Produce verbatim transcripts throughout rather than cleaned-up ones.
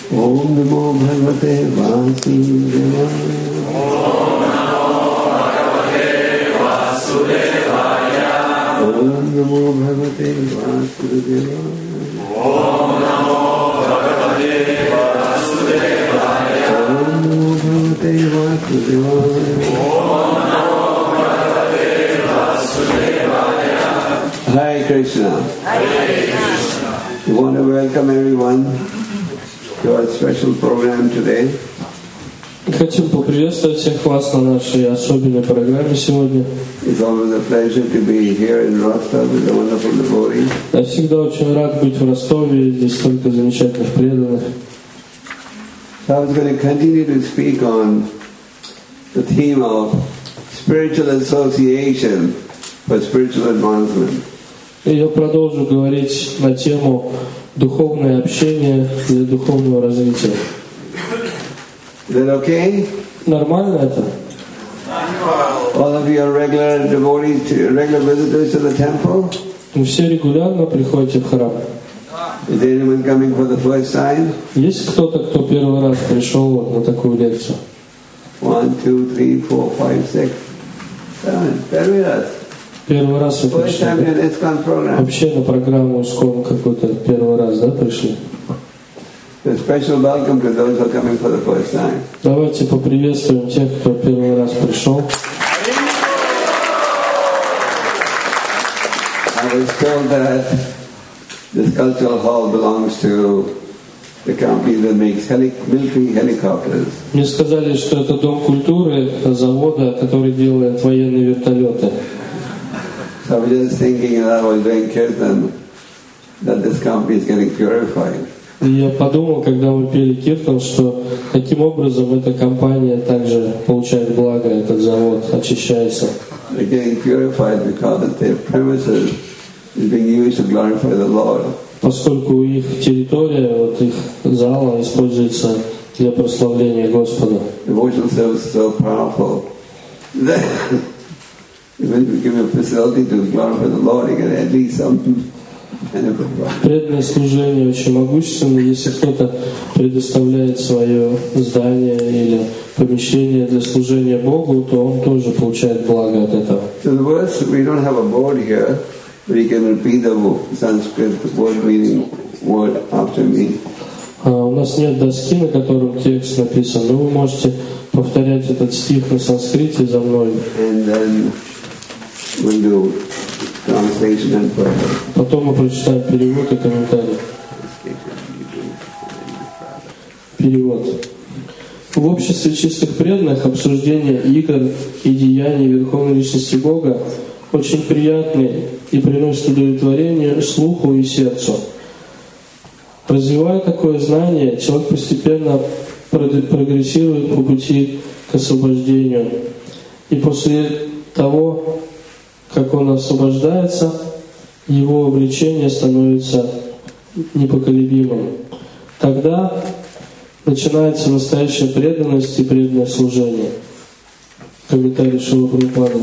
Om Namo Bhagavate Vasudevaya. Om Namo Bhagavate Vasudevaya. Om Namo Bhagavate Vasudevaya. Om Namo Bhagavate Vasudevaya. Om Namo Bhagavate Vasudevaya. Hare Krishna. Hare Krishna. We want to welcome everyone to our special program today. Хотим поприветствовать всех вас на нашей особенной программе сегодня. It's always a pleasure to be here in Rostov with the wonderful devotees. Я всегда очень рад быть в Ростове, здесь столько замечательных преданных. So I was going to continue to speak on the theme of spiritual association for spiritual advancement. И я продолжу говорить на тему духовное общение для духовного развития. Is that okay? Нормально это? All of you are regular devotees, to, regular visitors to the temple? Вы все регулярно приходите в храм. Is there anyone coming for the first time? Есть кто-то, кто первый раз пришел вот на такую лекцию? One, two, three, four, five, six, seven. Very nice. Первый раз вы First пришли? time in this program. Вообще на программу ИСККОН какой-то первый раз, да, пришли? A special welcome to those who are coming for the first time. Давайте поприветствуем тех, кто первый раз пришел. I was told that this cultural hall belongs to the company that makes heli- military helicopters. Мне сказали, что это дом культуры завода, который делает военные вертолеты. So I was just thinking as I was doing kirtan that this company is getting purified. И я подумал, когда мы пели киртан, что таким образом эта компания также получает благо, этот завод очищается. They're getting purified because their premises is being used to glorify the Lord. Поскольку их территория, вот их зала используется для прославления Господа. Devotional service is so powerful that when you give a facility to glorify the Lord, you get at least something. Преданное служение очень могущественно. Если кто-то предоставляет свое здание или помещение для служения Богу, то он тоже получает благо от этого. So the verse, we don't have a board here, but you can repeat the Sanskrit word meaning word after me. А у нас нет доски, на котором текст написан, но вы можете повторять этот стих на санскрите за мной. And then we'll do translation and prayer. Потом мы прочитаем перевод и комментарий. Перевод. В обществе чистых преданных обсуждение игр и деяний Верховной Личности Бога очень приятны и приносят удовлетворение слуху и сердцу. Развивая такое знание, человек постепенно прогрессирует по пути к освобождению. И после того, как он освобождается, его обличение становится непоколебимым. Тогда начинается настоящая преданность и преданное служение. Комментарий Шрила Прабхупады.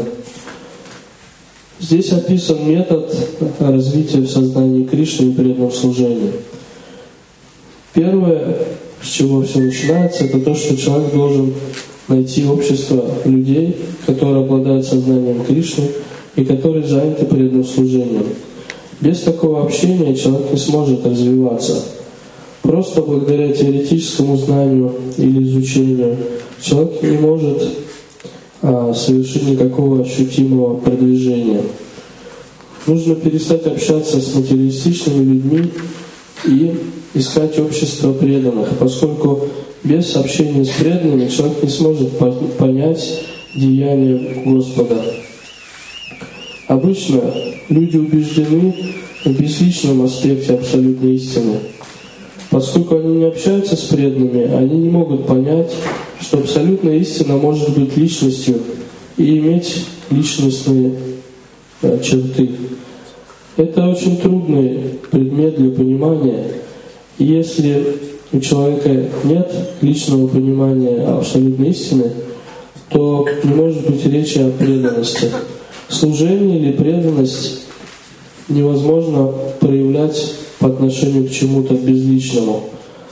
Здесь описан метод развития в сознании Кришны и преданном служении. Первое, с чего все начинается, это то, что человек должен найти общество людей, которые обладают сознанием Кришны и которые заняты преданным служением. Без такого общения человек не сможет развиваться. Просто благодаря теоретическому знанию или изучению человек не может а, совершить никакого ощутимого продвижения. Нужно перестать общаться с материалистичными людьми и искать общество преданных, поскольку без общения с преданными человек не сможет понять деяния Господа. Обычно люди убеждены в безличном аспекте абсолютной истины. Поскольку они не общаются с преданными, они не могут понять, что абсолютная истина может быть личностью и иметь личностные э, черты. Это очень трудный предмет для понимания. И если у человека нет личного понимания абсолютной истины, то не может быть речи о преданности. Служение или преданность невозможно проявлять по отношению к чему-то безличному.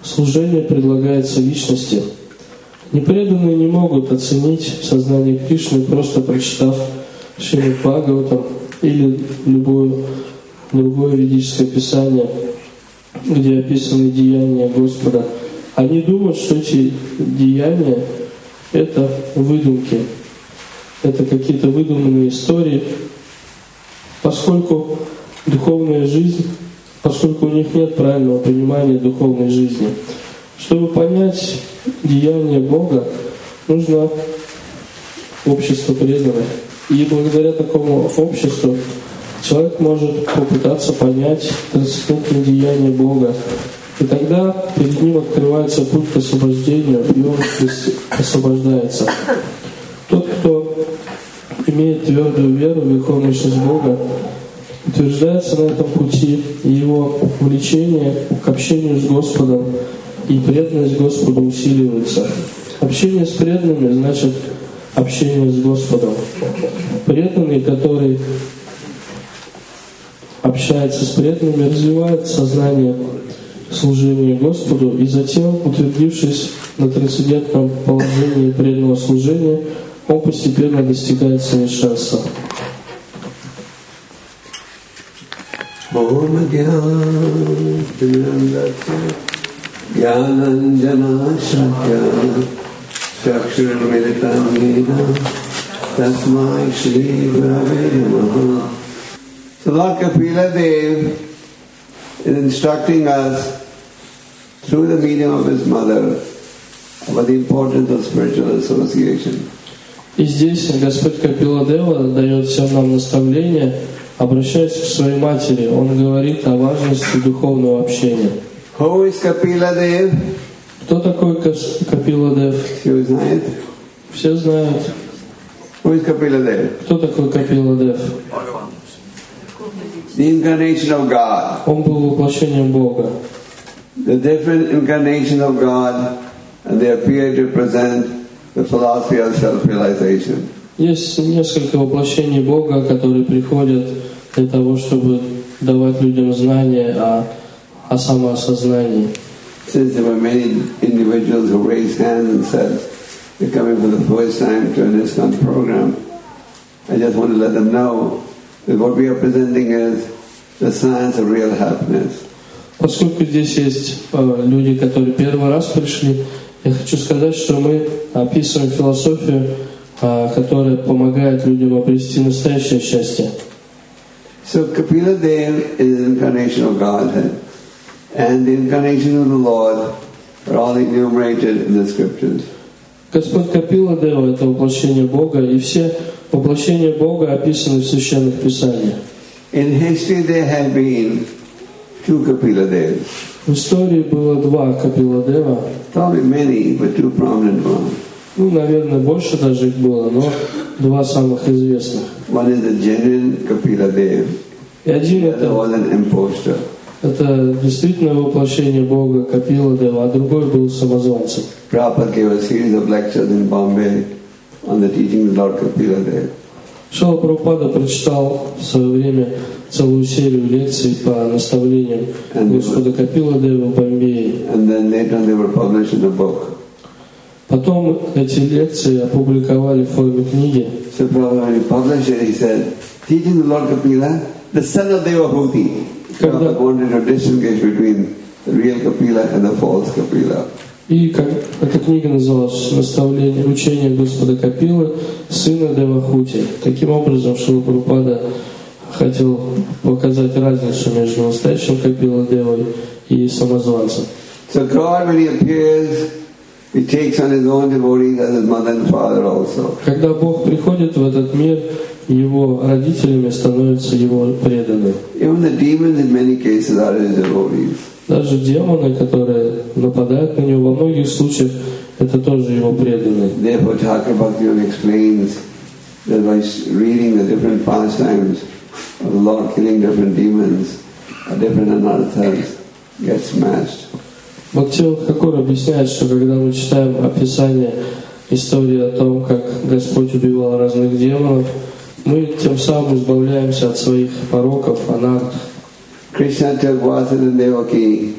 Служение предлагается личности. Непреданные не могут оценить сознание Кришны, просто прочитав Шримад Бхагаватам или любое другое ведическое писание, где описаны деяния Господа. Они думают, что эти деяния — это выдумки, это какие-то выдуманные истории, поскольку духовная жизнь, поскольку у них нет правильного понимания духовной жизни. Чтобы понять деяния Бога, нужно общество преданных. И благодаря такому обществу человек может попытаться понять трансцендентные деяния Бога. И тогда перед ним открывается путь к освобождению, и он освобождается. Тот, кто имеет твердую веру в верховную личность Бога, утверждается на этом пути, и его влечение к общению с Господом и преданность Господу усиливается. Общение с преданными значит общение с Господом. Преданный, который общается с преданными, развивает сознание служения Господу, и затем, утвердившись на трансцендентном положении преданного служения, он постепенно достигает совершенства. So Lord Kapila Dev is instructing us through the medium of his mother about the importance of spiritual association. И здесь Господь Капила Дева дает всем нам наставление, обращаясь к своей матери. Он говорит о важности духовного общения. Who is Kapila Dev? Кто такой Капила Дев? Все знают? Все знают. Who is Kapila Dev? Кто такой Капила Дев? The incarnation of God. Он был воплощением Бога. The different incarnations of God, and they appear to present the philosophy of self-realization. Есть несколько воплощений Бога, которые приходят для того, чтобы давать людям знания о, о самоосознании. Since there were many individuals who raised hands and said they're coming for the first time to an ISKCON program, I just want to let them know that what we are presenting is the science of real happiness. Поскольку здесь есть э, люди, которые первый раз пришли, я хочу сказать, что мы описываем философию, э, которая помогает людям обрести настоящее счастье. So Kapila Dev is an incarnation of Godhead, and the incarnation of the Lord are all enumerated in the scriptures. Господь Капила Дева — это воплощение Бога, и все воплощения Бога описаны в священных писаниях. In history there have been two Kapila Devs. В истории было два Капила Дева. Probably many, but two prominent ones. Ну, наверное, больше даже их было, но два самых известных. One is the genuine Kapila Dev. И один The other это, was an impostor. это действительно воплощение Бога Капила Дева, а другой был самозванцем. Prabhupada gave a series of lectures in Bombay on the teachings of Lord Kapila Dev. Шрила Прабхупада прочитал в свое время целую серию лекций по наставлениям Господа Капила Дева в Бомбее. And then later on they were published in a book. Потом эти лекции опубликовали в форме книги. So Prabhupada, when he published it, he said, teaching the Lord Kapila, the son of Devahuti. Prabhupada wanted to distinguish between the real Kapila and the false Kapila. И как эта книга называлась «Наставление, учение Господа Капилы, сына Девахути». Таким образом, Шрила Прабхупада хотел показать разницу между настоящим Капила Девой и самозванцем. So God, when He appears, He takes on His own devotees as His mother and father also. Когда Бог приходит в этот мир, его родителями становятся его преданные. Even the demons in many cases are His devotees. Даже демоны, которые нападают на него, во многих случаях это тоже его преданные. Therefore, Thakur Bhaktivinoda explains that by reading the different pastimes of the Lord killing different demons, different anarthas get smashed. Бхактивinoda Тхакур объясняет, что когда мы читаем описание истории о том, как Господь убивал разных демонов, мы тем самым избавляемся от своих пороков, анарт. Krishna took Vasudha and Devaki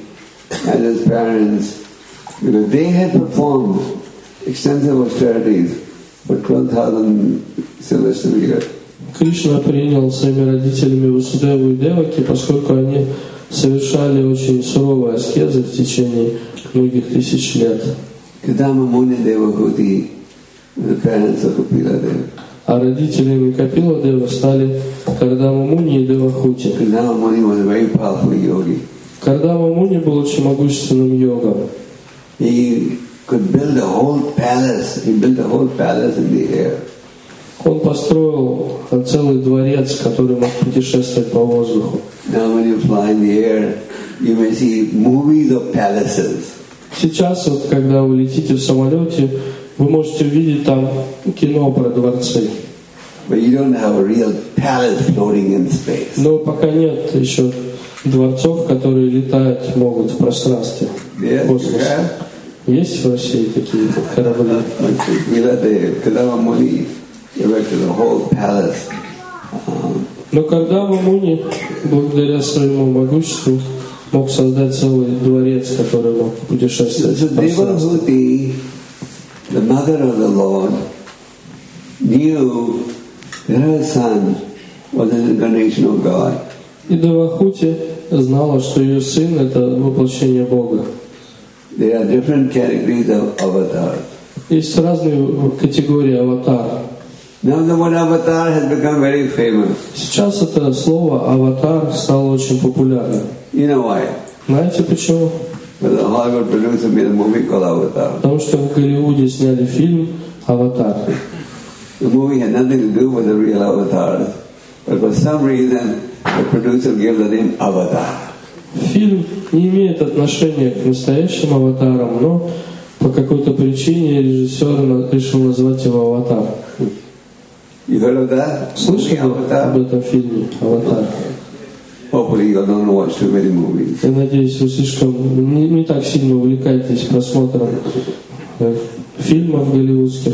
and his parents, because they had performed extensive austerities for twelve thousand celestial years. Кришна принял своими родителями Васудеву и Деваки, поскольку они совершали очень суровые аскезы в течение многих тысяч лет. Kadama Muni Devahuti, the parents of Kapila Deva. А родителями Капила Дева стали Кардама Муни и Девахути. Kadama Muni was a very powerful yogi. Кардама Муни был очень могущественным йогом. He could build a whole palace. He built a whole palace in the air. Он построил целый дворец, который мог путешествовать по воздуху. Now when you fly in the air, you may see movies of palaces. Сейчас, вот, когда вы летите в самолете, вы можете увидеть там кино про дворцы. But you don't have a real palace floating in space. Но пока нет еще дворцов, которые летать могут в пространстве. Yes, в космосе. yeah. Есть в России такие корабли? Kapila Deva, Kadama Muni erected a whole palace. Um, Но Кардама Муни, благодаря своему могуществу, мог создать целый дворец, который мог путешествовать so в пространстве. Devahuti, the mother of the Lord, knew that her son was an incarnation of God. И Девахути знала, что ее сын — это воплощение Бога. There are different categories of avatars. Есть разные категории аватара. Now the word avatar has become very famous. Сейчас это слово «аватар» стало очень популярным. You know why? Знаете почему? Because a Hollywood producer made a movie called Avatar. Потому что в Голливуде сняли фильм «Аватар». The movie had nothing to do with the real avatars, but for some reason the producer gave the name Avatar. Фильм не имеет отношения к настоящим аватарам, но по какой-то причине режиссер решил назвать его «Аватар». You heard of that? Слышали Movie об Avatar? этом фильме «Аватар»? Hopefully you don't watch too many movies. Я надеюсь, вы слишком не, не так сильно увлекаетесь просмотром э, фильмов голливудских.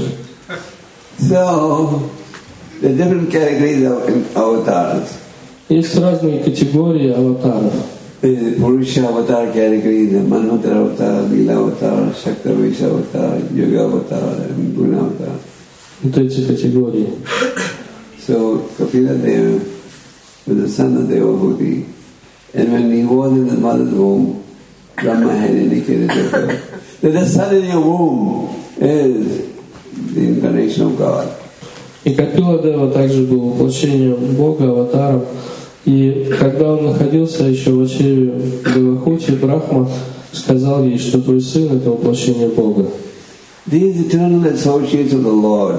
So, the different categories of avatars. Есть разные категории аватаров. The Purusha avatar category, the Manvantara avatar, Lila avatar, Shaktavesha avatar, Yoga avatar, and Guna avatar. Вот эти категории. So, Kapila Deva was the son of Devahuti, and when he was in his mother's womb, Brahma had indicated to her that the son in your womb is the incarnation of God. И Капила Дева также был воплощением Бога, аватаром. И когда он находился еще в очреве Девахути, Брахма сказал ей, что твой сын — это воплощение Бога. These eternal associates of the Lord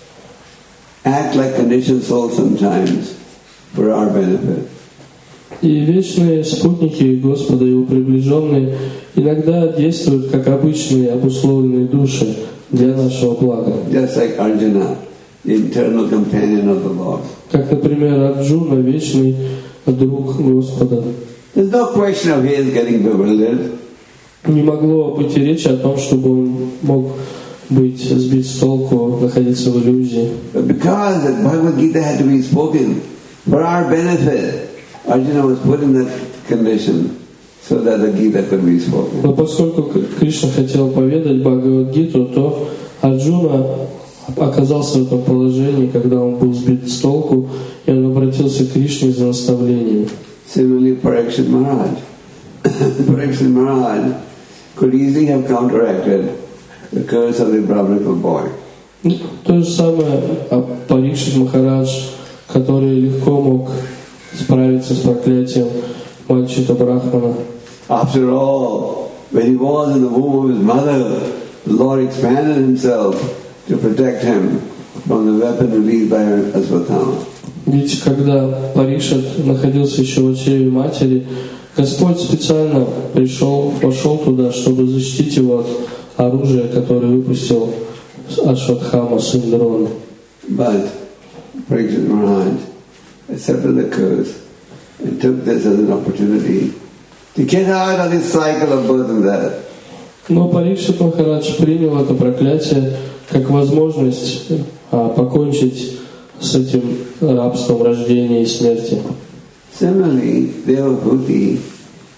act like conditioned souls sometimes for our benefit. И вечные спутники Господа, Его приближенные, иногда действуют как обычные обусловленные души для нашего блага. Just like Arjuna, the eternal companion of the Lord. Как, например, Арджуна, вечный друг Господа. There's no question of his getting bewildered. Не могло быть и речи о том, чтобы он мог быть сбит с толку, находиться в иллюзии. But because the Bhagavad Gita had to be spoken for our benefit, Arjuna was put in that condition so that the Gita could be spoken. Но поскольку Кришна хотел поведать Бхагавад-гиту, то Арджуна оказался в этом положении, когда он был сбит с толку, и он обратился к Кришне за наставлением. Similarly, Parikshit Maharaj. Parikshit Maharaj could easily have counteracted the curse of the Brahmanical boy. То же самое Парикшит Махарадж, который легко мог справиться с проклятием мальчика Брахмана. After all, when he was in the womb of his mother, the Lord expanded himself to protect him from the weapon released by Asvatthama. Ведь когда Парикшит находился еще в чреве матери, Господь специально пришел, пошел туда, чтобы защитить его от оружия, которое выпустил Ашватхама, сын Дрона. But Parikshit Maharaj accepted the curse and took this as an opportunity to get out of this cycle of birth and death. Но Парикшит Махарадж принял это проклятие как возможность а, покончить с этим рабством рождения и смерти. Similarly, Devahuti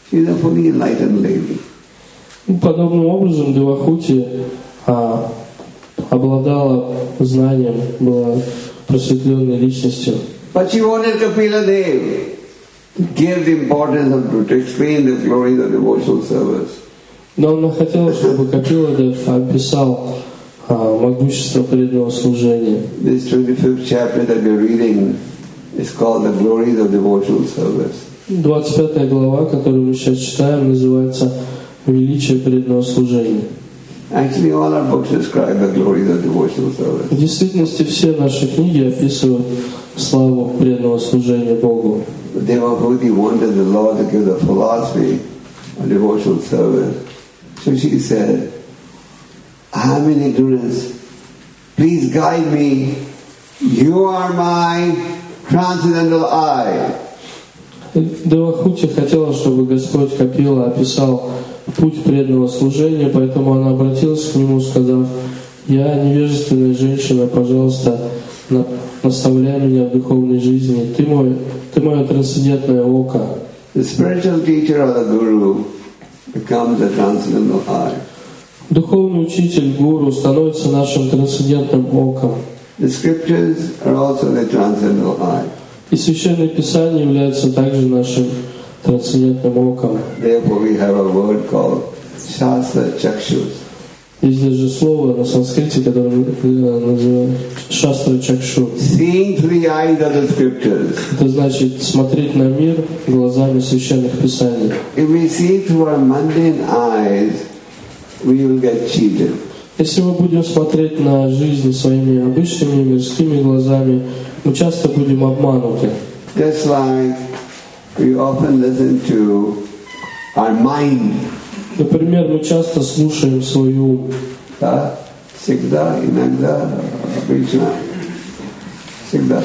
She is a fully enlightened lady. Подобным образом Девахути а, обладала знанием, была просветленной личностью. But she wanted Kapila Dev to give the importance of, to explain the glories of devotional service. Но она хотела, чтобы Капила Дев описал а, могущество преданного служения. This twenty-fifth chapter that we are reading is called the glories of devotional service. двадцать пятая глава, которую мы сейчас читаем, называется «Величие преданного служения». Actually, all our books describe the glories of devotional service. В действительности все наши книги описывают славу преданного служения Богу. Devahuti wanted the Lord to give the philosophy of devotional service. So she said, I am in ignorance. Please guide me. You are my transcendental eye. Девахути хотела, чтобы Господь Капила описал путь преданного служения, поэтому она обратилась к нему, сказав: «Я невежественная женщина, пожалуйста, наставляй меня в духовной жизни. Ты мой, ты мое трансцендентное око». The spiritual teacher or the guru becomes the transcendental eye. Духовный учитель, гуру, становится нашим трансцендентным оком. The scriptures are also the transcendental eye. И Священное Писание является также нашим трансцендентным оком. Therefore we have a word called Shastra Chakshus. Есть даже слово на санскрите, которое называют Шастра Чакшу. Seeing through the eyes of the scriptures. Это значит смотреть на мир глазами Священных Писаний. If we see through our mundane eyes, we will get cheated. Если мы будем смотреть на жизнь своими обычными мирскими глазами, мы часто будем обмануты. Just like we often listen to our mind. Например, мы часто слушаем свой ум. Да? Всегда, иногда, обычно. Всегда.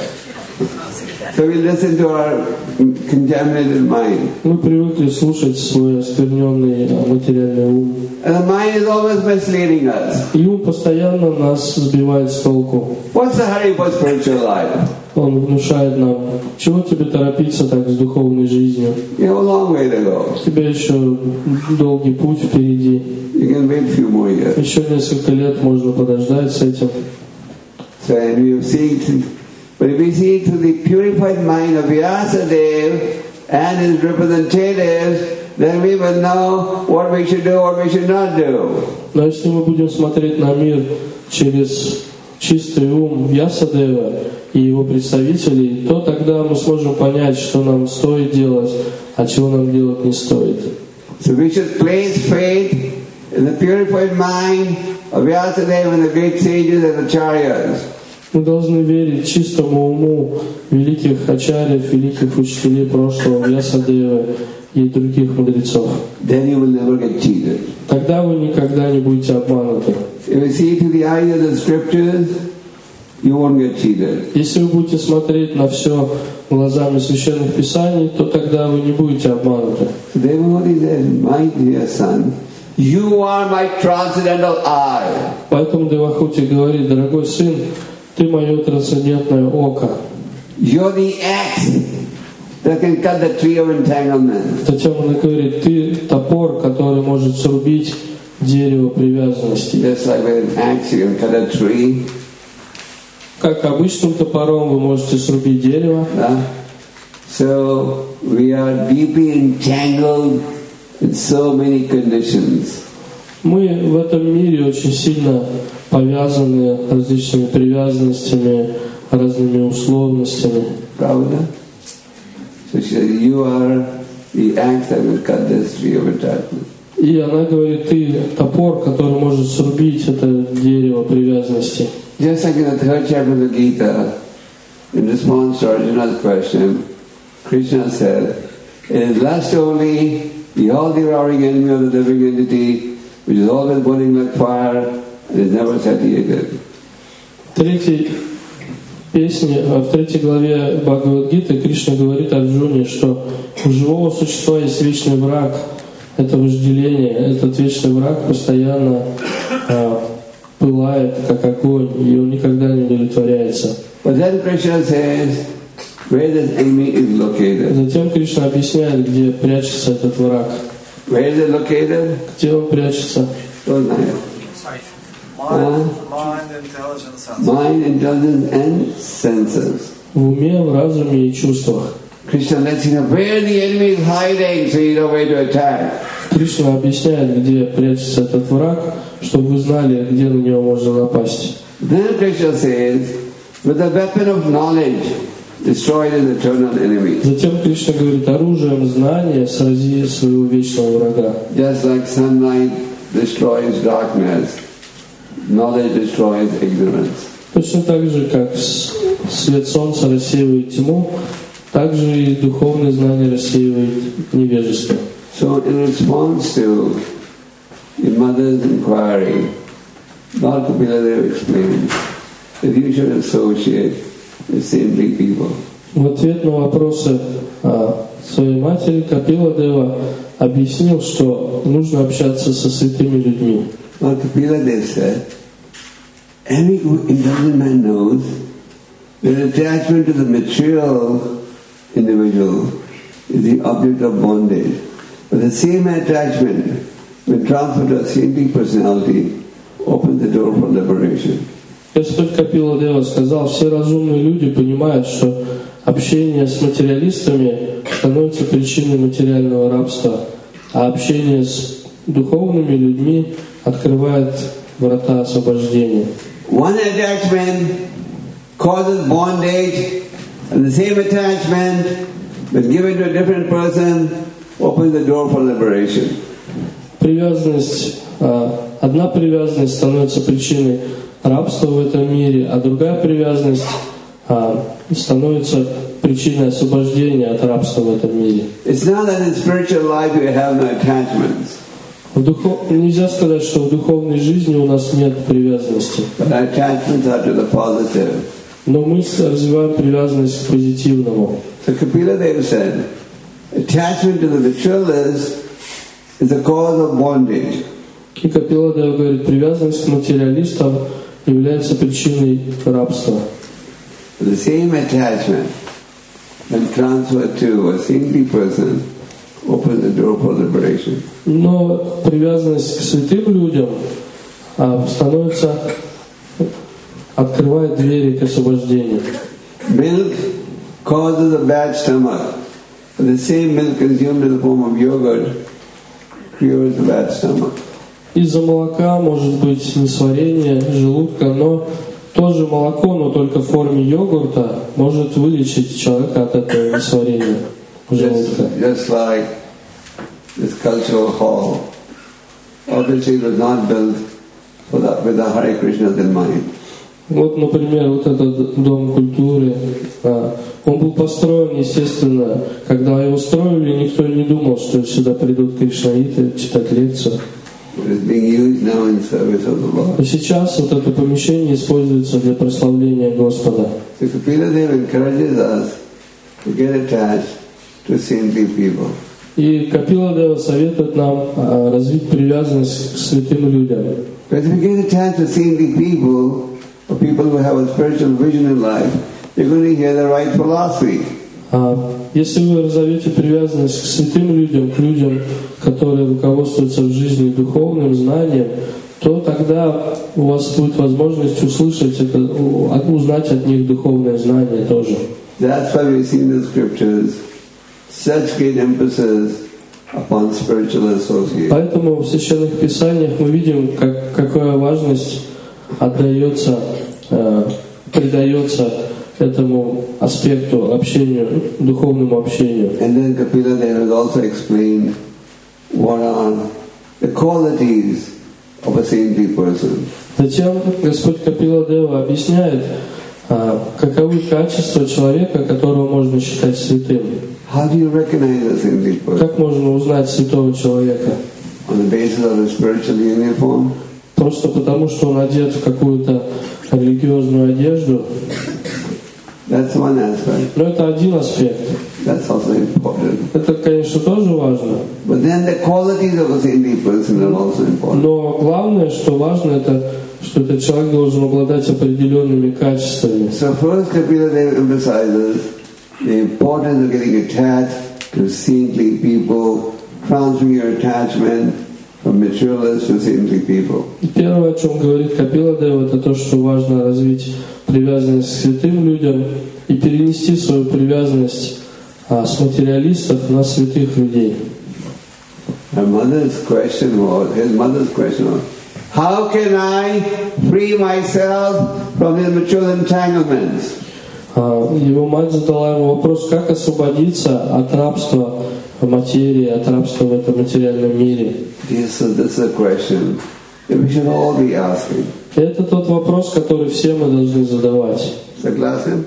So we listen to our contaminated mind. Мы привыкли слушать свой оскверненный материальный ум. And the mind is always misleading us. И ум постоянно нас сбивает с толку. What's the hurry for spiritual life? Он внушает нам: чего тебе торопиться так с духовной жизнью? You have a long way to go. У тебя еще долгий путь впереди. You can wait a few more years. Еще несколько лет можно подождать с этим. So, and we have seen, but if we see through the purified mind of Vyasadeva and his representatives, then we will know what we should do, what we should not do. Но если мы будем смотреть на мир через чистый ум Вьясадева и его представителей, то тогда мы сможем понять, что нам стоит делать, а чего нам делать не стоит. So we should place faith in the purified mind of Vyasadeva and the great sages and acharyas. Мы должны верить чистому уму великих ачарьев, великих учителей прошлого, Вьясадевы и других мудрецов. Then you will never get cheated. Тогда вы никогда не будете обмануты. If you see through the eyes of the scriptures, you won't get cheated. Если вы будете смотреть на все глазами Священных Писаний, то тогда вы не будете обмануты. Devamati said, my dear son, you are my transcendental eye. Поэтому Девахути говорит: дорогой сын, ты мое трансцендентное око. You're the axe that can cut the tree of entanglement. Затем она говорит: ты топор, который может срубить дерево привязанности. Just like with an axe you can cut a tree. Как обычным топором вы можете срубить дерево. Yeah? So we are deeply entangled in so many conditions. Мы в этом мире очень сильно повязаны различными привязанностями, разными условностями. Pravda? So she said, you are the axe that will cut this tree of attachment. И она говорит: ты топор, который может срубить это дерево привязанности. Just like in the third chapter of the Gita, in response to Arjuna's question, Krishna said, it is lust only, the all-devouring enemy of the living entity, which is always burning like fire and is never satiated. В третьей песне, в третьей главе Бхагавад-гиты Кришна говорит Арджуне, что у живого существа есть вечный враг, это вожделение. Этот вечный враг постоянно а, пылает, как огонь, и он никогда не удовлетворяется. But then Krishna says, where this enemy is located. Затем Кришна объясняет, где прячется этот враг. Where is it located? Где он прячется? Don't know. Mind, mind, intelligence, senses. Mind, intelligence, and senses. В уме, в разуме и чувствах. Krishna lets you know where the enemy is hiding, so you know where to attack. Кришна объясняет, где прячется этот враг, чтобы вы знали, где на него можно напасть. Then Krishna says, with the weapon of knowledge, destroy the eternal enemy. Затем Кришна говорит, оружием знания срази своего вечного врага. Just like sunlight destroys darkness, knowledge destroys ignorance. Точно так же, как свет солнца рассеивает тьму, так же и духовное знание рассеивает невежество. So in response to the mother's inquiry, Lord Kapila explained that you should associate with saintly people. В ответ на вопросы а, своей матери Капила Дева объяснил, что нужно общаться со святыми людьми. Lord Kapila Dev said, any intelligent man knows that attachment to the material individual is the object of bondage. But the same attachment, when transferred to a saintly personality, opens the door for liberation. Господь Капила Дева сказал, все разумные люди понимают, что общение с материалистами становится причиной материального рабства, а общение с духовными людьми открывает врата освобождения. One attachment causes bondage, and the same attachment, when given to a different person, opens the door for liberation. Привязанность, одна привязанность становится причиной рабства в этом мире, а другая привязанность становится причиной освобождения от рабства в этом мире. It's not that in spiritual life you have no attachments. В духов... Нельзя сказать, что в духовной жизни у нас нет привязанности. But attachments are to the positive. Но мы развиваем привязанность к позитивному. So Kapila Dev said, attachment to the materialist is the cause of bondage. И Капила Дева говорит, привязанность к материалистам является причиной рабства. The same attachment, when transferred to a saintly person, opens the door for liberation. Но привязанность к святым людям а, становится, открывает двери к освобождению. Milk causes a bad stomach. But the same milk consumed in the form of yogurt cures the bad stomach. Из-за молока может быть несварение желудка, но то же молоко, но только в форме йогурта, может вылечить человека от этого несварения желудка. Just, just like this cultural hall, obviously it was not built for that, with the Hare Krishnas in mind. Вот, например, вот этот дом культуры, он был построен, естественно, когда его строили, никто не думал, что сюда придут кришнаиты читать лекцию. И сейчас вот это помещение используется для прославления Господа. И Капила Дева советует нам развить привязанность к святым людям. For people who have a spiritual vision in life, they're going to hear the right philosophy. Если вы разовьете привязанность к святым людям, к людям, которые руководствуются в жизни духовным знанием, то тогда у вас будет возможность услышать это, узнать от них духовное знание тоже. That's why we see in the scriptures such great emphasis upon spiritual association. Поэтому в священных писаниях мы видим, как, какая важность отдается, э, придается этому аспекту общению, духовному общению. And then Kapila Dev has also explained what are the qualities of a saintly person. Затем Господь Капила Дева объясняет, э, каковы качества человека, которого можно считать святым. How do you recognize a saintly person? Как можно узнать святого человека? On the basis of his spiritual uniform? Просто потому, что он одет в какую-то религиозную одежду. That's one aspect. Но это один аспект. That's also important. Это, конечно, тоже важно. But then the qualities of a saintly person are also important. Но главное, что важно, это что этот человек должен обладать определенными качествами. So first Kapila Dev emphasizes the importance of getting attached to saintly people, transferring your attachment from materialists to saintly people. Первое, о чем говорит Капила Дева, это то, что важно развить привязанность к святым людям и перенести свою привязанность а, с материалистов на святых людей. Her mother's question was, his mother's question was, how can I free myself from these material entanglements? А, его мать задала ему вопрос, как освободиться от рабства в материи, от рабства в этом материальном мире. Yes, so this is a question that we should all be asking. Это тот вопрос, который все мы должны задавать. Saglasan?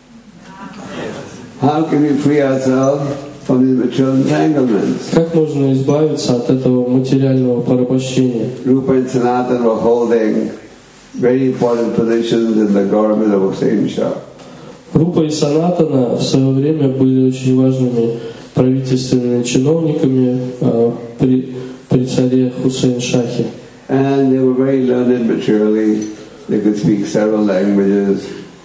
How can we free ourselves from these material entanglements? Как можно избавиться от этого материального порабощения? Rupa and Sanatana were holding very important positions in the government of Hussein Shah. Рупа и Санатана в свое время были очень важными правительственными чиновниками э, при, при царе Хусейн Шахе. And they were very learned materially. They could speak several languages.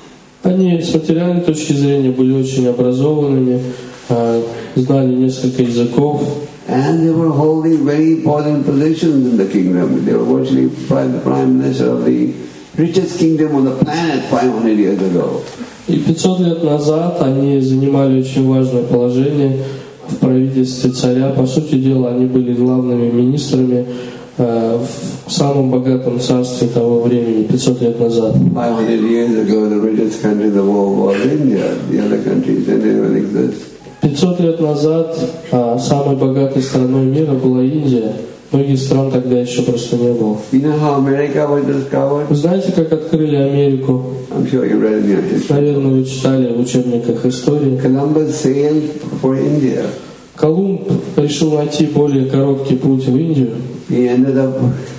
Они с материальной точки зрения были очень образованными, э, знали несколько языков. And they were holding very important positions in the kingdom. They were virtually prime, the prime minister of the richest kingdom on the planet five hundred years ago. И пятьсот лет назад они занимали очень важное положение в правительстве царя. По сути дела, они были главными министрами э, в самом богатом царстве того времени, пятьсот лет назад. five hundred years ago, the richest country in the world was India. The other countries didn't even exist. пятьсот лет назад а, самой богатой страной мира была Индия. Многих стран тогда еще просто не было. You know how America was discovered? Вы знаете, как открыли Америку? I'm sure you read in your history. Наверное, вы читали в учебниках истории. Columbus sailed for India. Колумб решил найти более короткий путь в Индию. He ended up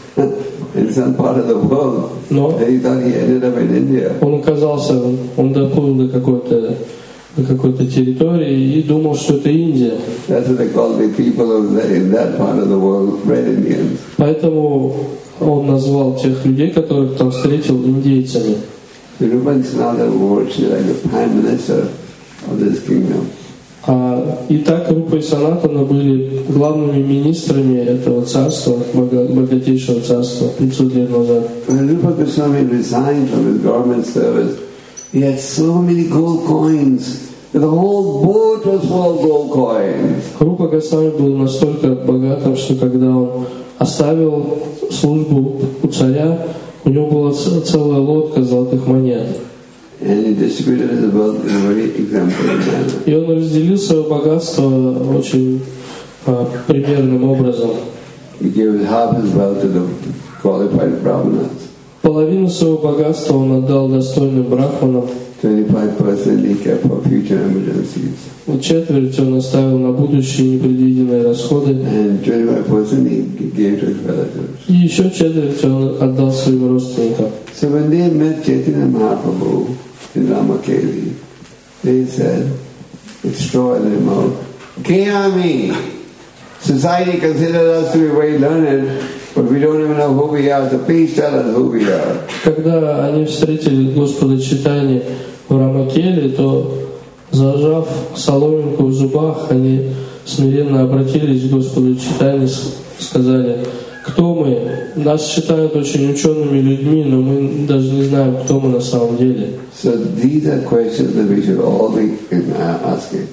in some part of the world. Но He thought he ended up in India. он оказался, он доплыл до какой-то до какой-то территории и думал, что это Индия. That's what they call the people of the, in that part of the world, Red Indians. Поэтому он назвал тех людей, которых там встретил, индейцами. The Rupan Sanatana were actually like the prime minister of this kingdom. А, и так Рупа и Санатана были главными министрами этого царства, бога- богатейшего царства, пятьсот лет назад. When Rupa Goswami resigned from his government service, he had so many gold coins that the whole boat was full of gold coins. Рупа Госвами был настолько богатым, что когда он оставил службу у царя, у него была ц- целая лодка золотых монет. And he distributed his wealth in a very exemplary manner. И он разделил свое богатство очень а, примерным образом. He gave half his wealth to the qualified brahmanas. Половину своего богатства он отдал достойным брахманам, twenty-five percent he kept for future emergencies. четверть он оставил на будущие непредвиденные расходы, And twenty-five percent he gave to his relatives. и еще четверть он отдал своим родственникам. So when they met Chaitanya Mahaprabhu in Ramakeli, they said, with straw in their mouth, Kiyami! Society considers us to be very learned, but we don't even know who we are, so please tell us who we are. Когда они встретили Господа Чайтаньи в Рамакеле, то, зажав соломинку в зубах, они смиренно обратились к Господу Чайтаньи, сказали: кто мы? Нас считают очень учеными людьми, но мы даже не знаем, кто мы на самом деле. So these are questions that we should all be asking.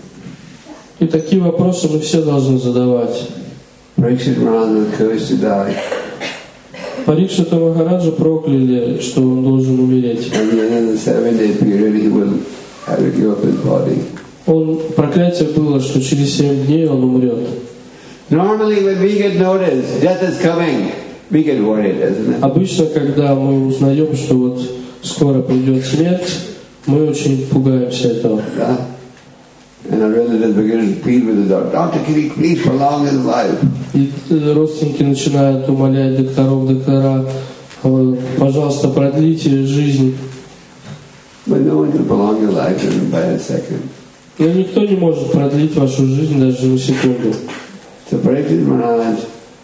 И такие вопросы мы все должны задавать. Parikshit Maharaj was cursed to die. Парикшита Махараджа прокляли, что он должен умереть. At the end of the seven-day period, he will have to give up his body. Он, проклятие было, что через семь дней он умрет. Normally, when we get notice, death is coming, we get worried, isn't it? Обычно, когда мы узнаем, что вот скоро придет смерть, мы очень пугаемся этого. Yeah. And our relatives begin to plead with the doctor, Doctor, can he please prolong his life? И родственники начинают умолять докторов, доктора, пожалуйста, продлите жизнь. But no one can prolong your life even by a second. Но никто не может продлить вашу жизнь даже на секунду. So Parikshit Maharaj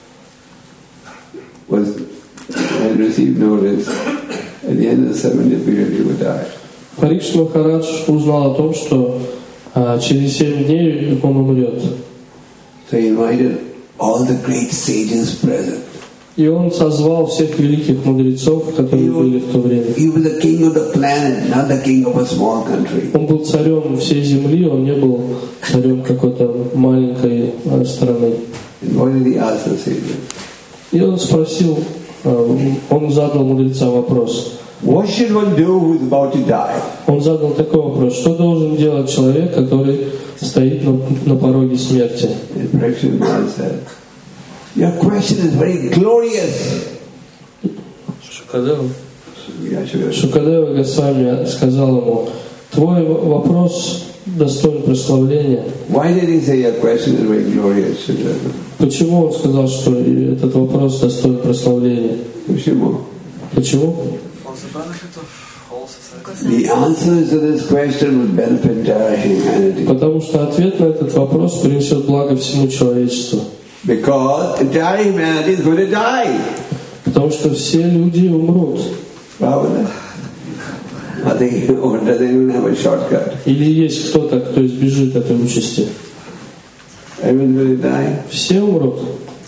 was, had received notice at the end of the seven-day period he would die. Парикшит Махарадж узнал о том, что а через семь дней он умрет. So he invited all the great sages present. И он созвал всех великих мудрецов, которые были в то время. He was the king of the planet, not the king of a small country. Он был царем всей земли, он не был царем какой-то маленькой страны. And what did he ask the sages? И он спросил, он задал мудрецам вопрос. What should one do who is about to die? Он задал такой вопрос: что должен делать человек, который стоит на, на пороге смерти? And Parikshit Maharaj said, your question is very glorious. Шукадева Yeah, sure. Шукадева Госвами сказал ему: твой вопрос достоин прославления. Why did he say your question is very glorious? Shukadeva? Почему он сказал, что этот вопрос достоин прославления? Почему? Почему? For the benefit of whole society. The answers to this question will benefit entire humanity. Потому что ответ на этот вопрос принесет благо всему человечеству. Because entire humanity is going to die. Потому что все люди умрут. Pravda? I think, or does anyone have a shortcut? Или есть кто-то, кто избежит этой участи? Everyone's going to die. Все умрут.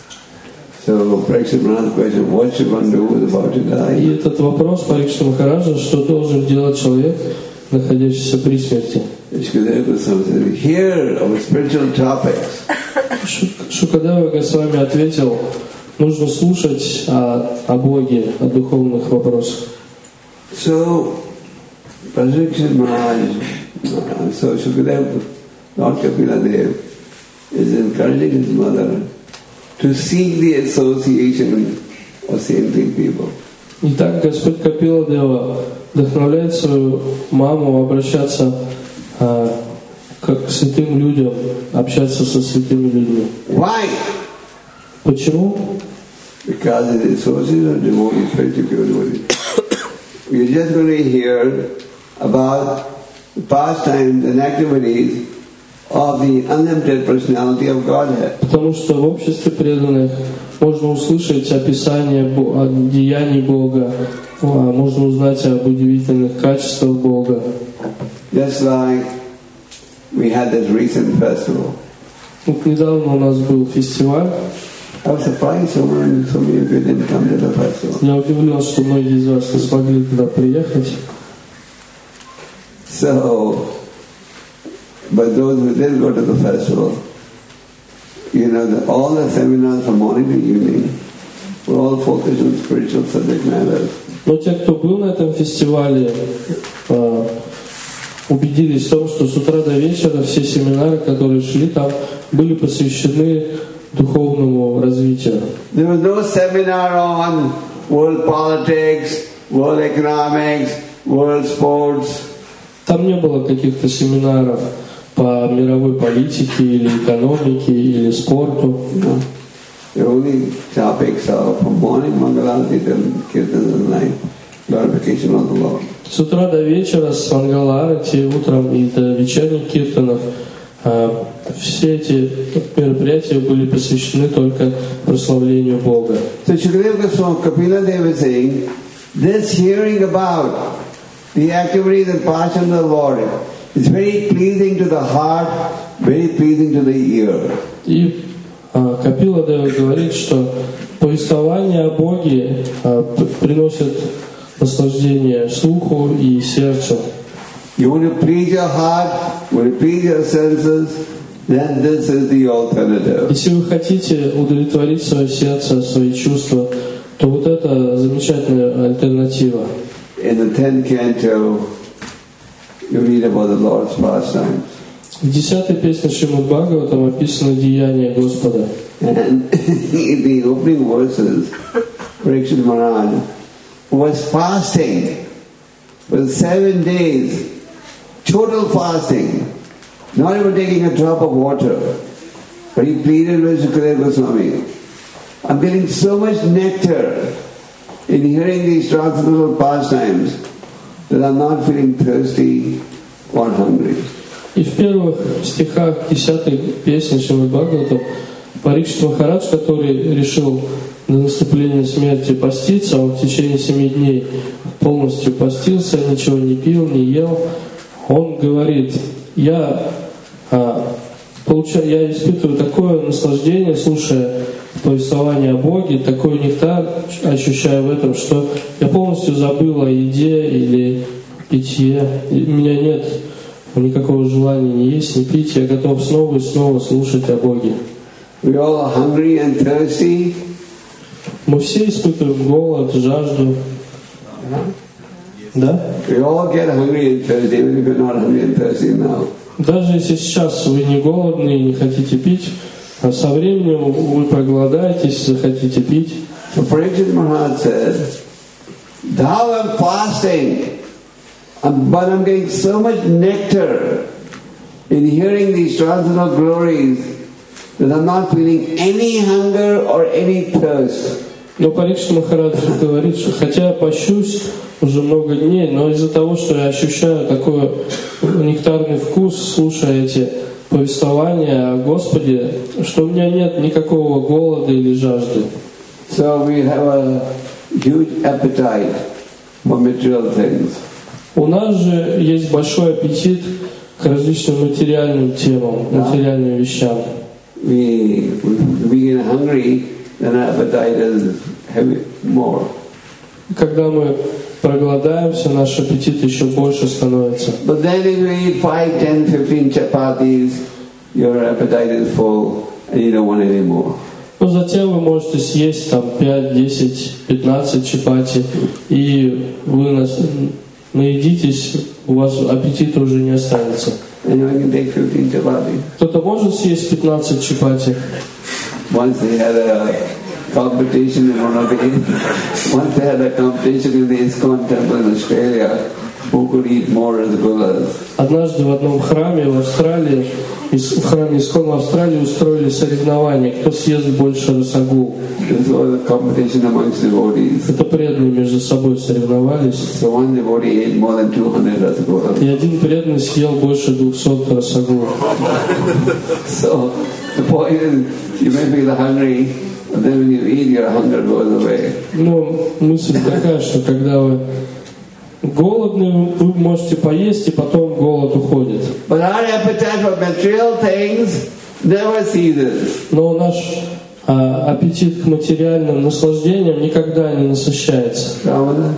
So, Parikshit Maharaj's question, what should one do who is about to И die? этот вопрос Парикшита Махараджа, что должен делать человек, находящийся при смерти. Shukadeva Goswami said, hear of spiritual topics. Шукадева Госвами ответил: нужно слушать о, о Боге, о духовных вопросах. So, Parikshit Maharaj, uh, so Shukadeva, Lord Kapila Dev, is encouraging his mother to seek the association of saintly people. Итак, Господь Капила Дева вдохновляет свою маму обращаться а, к святым людям, общаться со святыми людьми. Why? Почему? Because it is sources of devotees, spiritual devotees. We are just going to hear about the pastimes and activities of the unlimited personality of Godhead. Потому что в обществе преданных можно услышать описание Бо- о деяний Бога, а, можно узнать об удивительных качествах Бога. Just like we had this recent festival. Вот недавно у нас был фестиваль. I was surprised so many, so many of you didn't come to the festival. Я удивлен, что многие из вас не смогли туда приехать. So, but those who did go to the festival, you know, the, all the seminars from morning to evening were all focused on spiritual subject matters. Но те, кто был на этом фестивале, а, убедились в том, что с утра до вечера все семинары, которые шли там, были посвящены духовному развитию. There was no seminar on world politics, world economics, world sports. Там не было каких-то семинаров по мировой политике или экономике или спорту. No. The only topics are from morning Mangalarati till Kirtan at night, glorification of the Lord. С утра до вечера, с Мангаларати, утром и до вечерних киртанов, а, все эти мероприятия были посвящены только прославлению Бога. So Shukadeva Goswami, Kapila Deva is saying, this hearing about the activities and passion of the Lord is very pleasing to the heart, very pleasing to the ear. И а, Капила Дева говорит, что повествование о Боге а, п- приносит наслаждение слуху и сердцу. You want to please your heart, you want to please your senses, then this is the alternative. Если вы хотите удовлетворить свое сердце, свои чувства, то вот это замечательная альтернатива. In the tenth canto, you read about the Lord's pastimes. В десятой песне Шримад Бхагаватам описано деяние Господа. And in the opening verses, Parikshit Maharaj was fasting for seven days, total fasting, not even taking a drop of water. But he pleaded with Shukadeva Goswami, I'm getting so much nectar in hearing these transcendental pastimes that I'm not feeling thirsty or hungry. И в первых стихах десятой песни Шримад Бхагаватам Парикшит Махарадж, который решил до наступления смерти поститься, он в течение семи дней полностью постился, ничего не пил, не ел, он говорит: я А, получаю, я испытываю такое наслаждение, слушая повествование о Боге, такой нектар ощущаю в этом, что я полностью забыл о еде или питье. И у меня нет никакого желания ни есть, ни пить. Я готов снова и снова слушать о Боге. We all are hungry and thirsty. Мы все испытываем голод, жажду. Да? We all get hungry and thirsty, even if you're not hungry and thirsty now. Даже если сейчас вы не голодны и не хотите пить, а со временем вы проголодаетесь, захотите пить. So Parikshit Maharaj said, "Thou am fasting, but I'm getting so much nectar in hearing these transcendental glories that I'm not feeling any hunger or any thirst." Но Парикшит Махарадж говорит, что хотя я пощусь уже много дней, но из-за того, что я ощущаю такой нектарный вкус, слушая эти повествования о Господе, что у меня нет никакого голода или жажды. So we have a huge appetite for material things. У нас же есть большой аппетит к различным материальным темам, материальным вещам. We, we get hungry, then our appetite is heavy, more. Когда мы проголодаемся, наш аппетит еще больше становится. But then if you eat five, ten, fifteen chapatis, your appetite is full and you don't want any more. Но затем вы можете съесть там пять, десять, пятнадцать чапати, и вы нас, наедитесь, у вас аппетита уже не останется. Anyone can take fifteen chapatis. Кто-то может съесть пятнадцать чапати. Once they had a competition in one of the once they had a competition in the ISKCON temple in Australia, who could eat more rasgullas. Однажды в одном храме в Австралии, в храме ISKCON в Австралии устроили соревнования, кто съест больше расагул. This was a competition amongst devotees. Это преданные между собой соревновались. So one devotee ate more than two hundred rasgullas. И один преданный съел больше двухсот расагул. So the point is, you may feel hungry, but then when you eat, your hunger goes away. Но мысль такая, что когда вы голодны, вы можете поесть, и потом голод уходит. But our appetite for material things never ceases. Но наш а, аппетит к материальным наслаждениям никогда не насыщается. Ramana,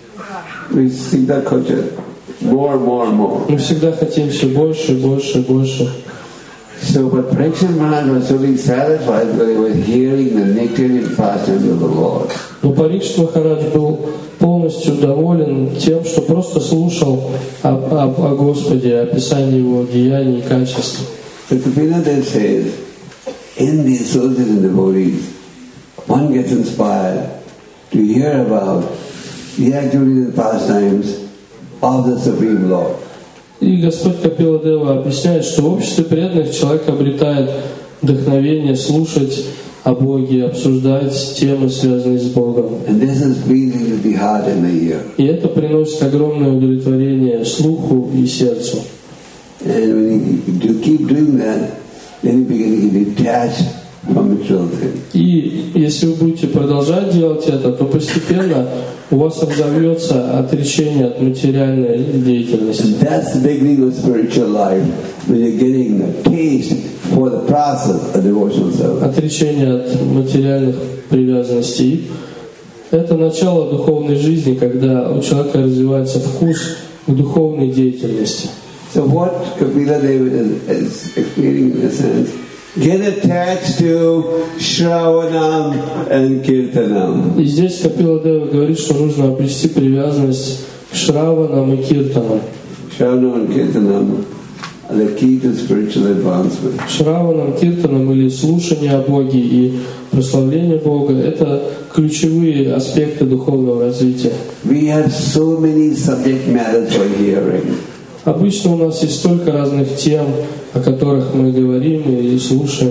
we seek that culture more, more, more. Мы всегда хотим все больше, больше, больше. So, but Parikshit Maharaj was really satisfied when he was hearing the nectarian pastimes of the Lord. Но Парикшит Махарадж был полностью доволен тем, что просто слушал о, о, о Господе, описание Его деяний и качеств. So Kapila then says, in the associates and devotees, one gets inspired to hear about the activities and pastimes of the Supreme Lord. И Господь Капила Дева объясняет, что в обществе преданных человек обретает вдохновение слушать о Боге, обсуждать темы, связанные с Богом. And this is pleasing to the heart and the ear. И это приносит огромное удовлетворение слуху и сердцу. And when you keep doing that, then you begin to get detached from material things. И если вы будете продолжать делать это, то постепенно у вас разовьется отречение от материальной деятельности. And that's the beginning of spiritual life, when you're getting a taste for the process of devotional service. Отречение от материальных привязанностей. Это начало духовной жизни, когда у человека развивается вкус к духовной деятельности. So what Kapila Deva is, is explaining in a sense, get attached to Shravanam and Kirtanam. И здесь Капила Дева говорит, что нужно обрести привязанность к Шраванам и Киртанам. Shravanam and Kirtanam are the key to spiritual advancement. Шраванам, Киртанам или слушание о Боге и прославление Бога — это ключевые аспекты духовного развития. We have so many subject matters for hearing. Обычно у нас есть столько разных тем, о которых мы говорим и слушаем.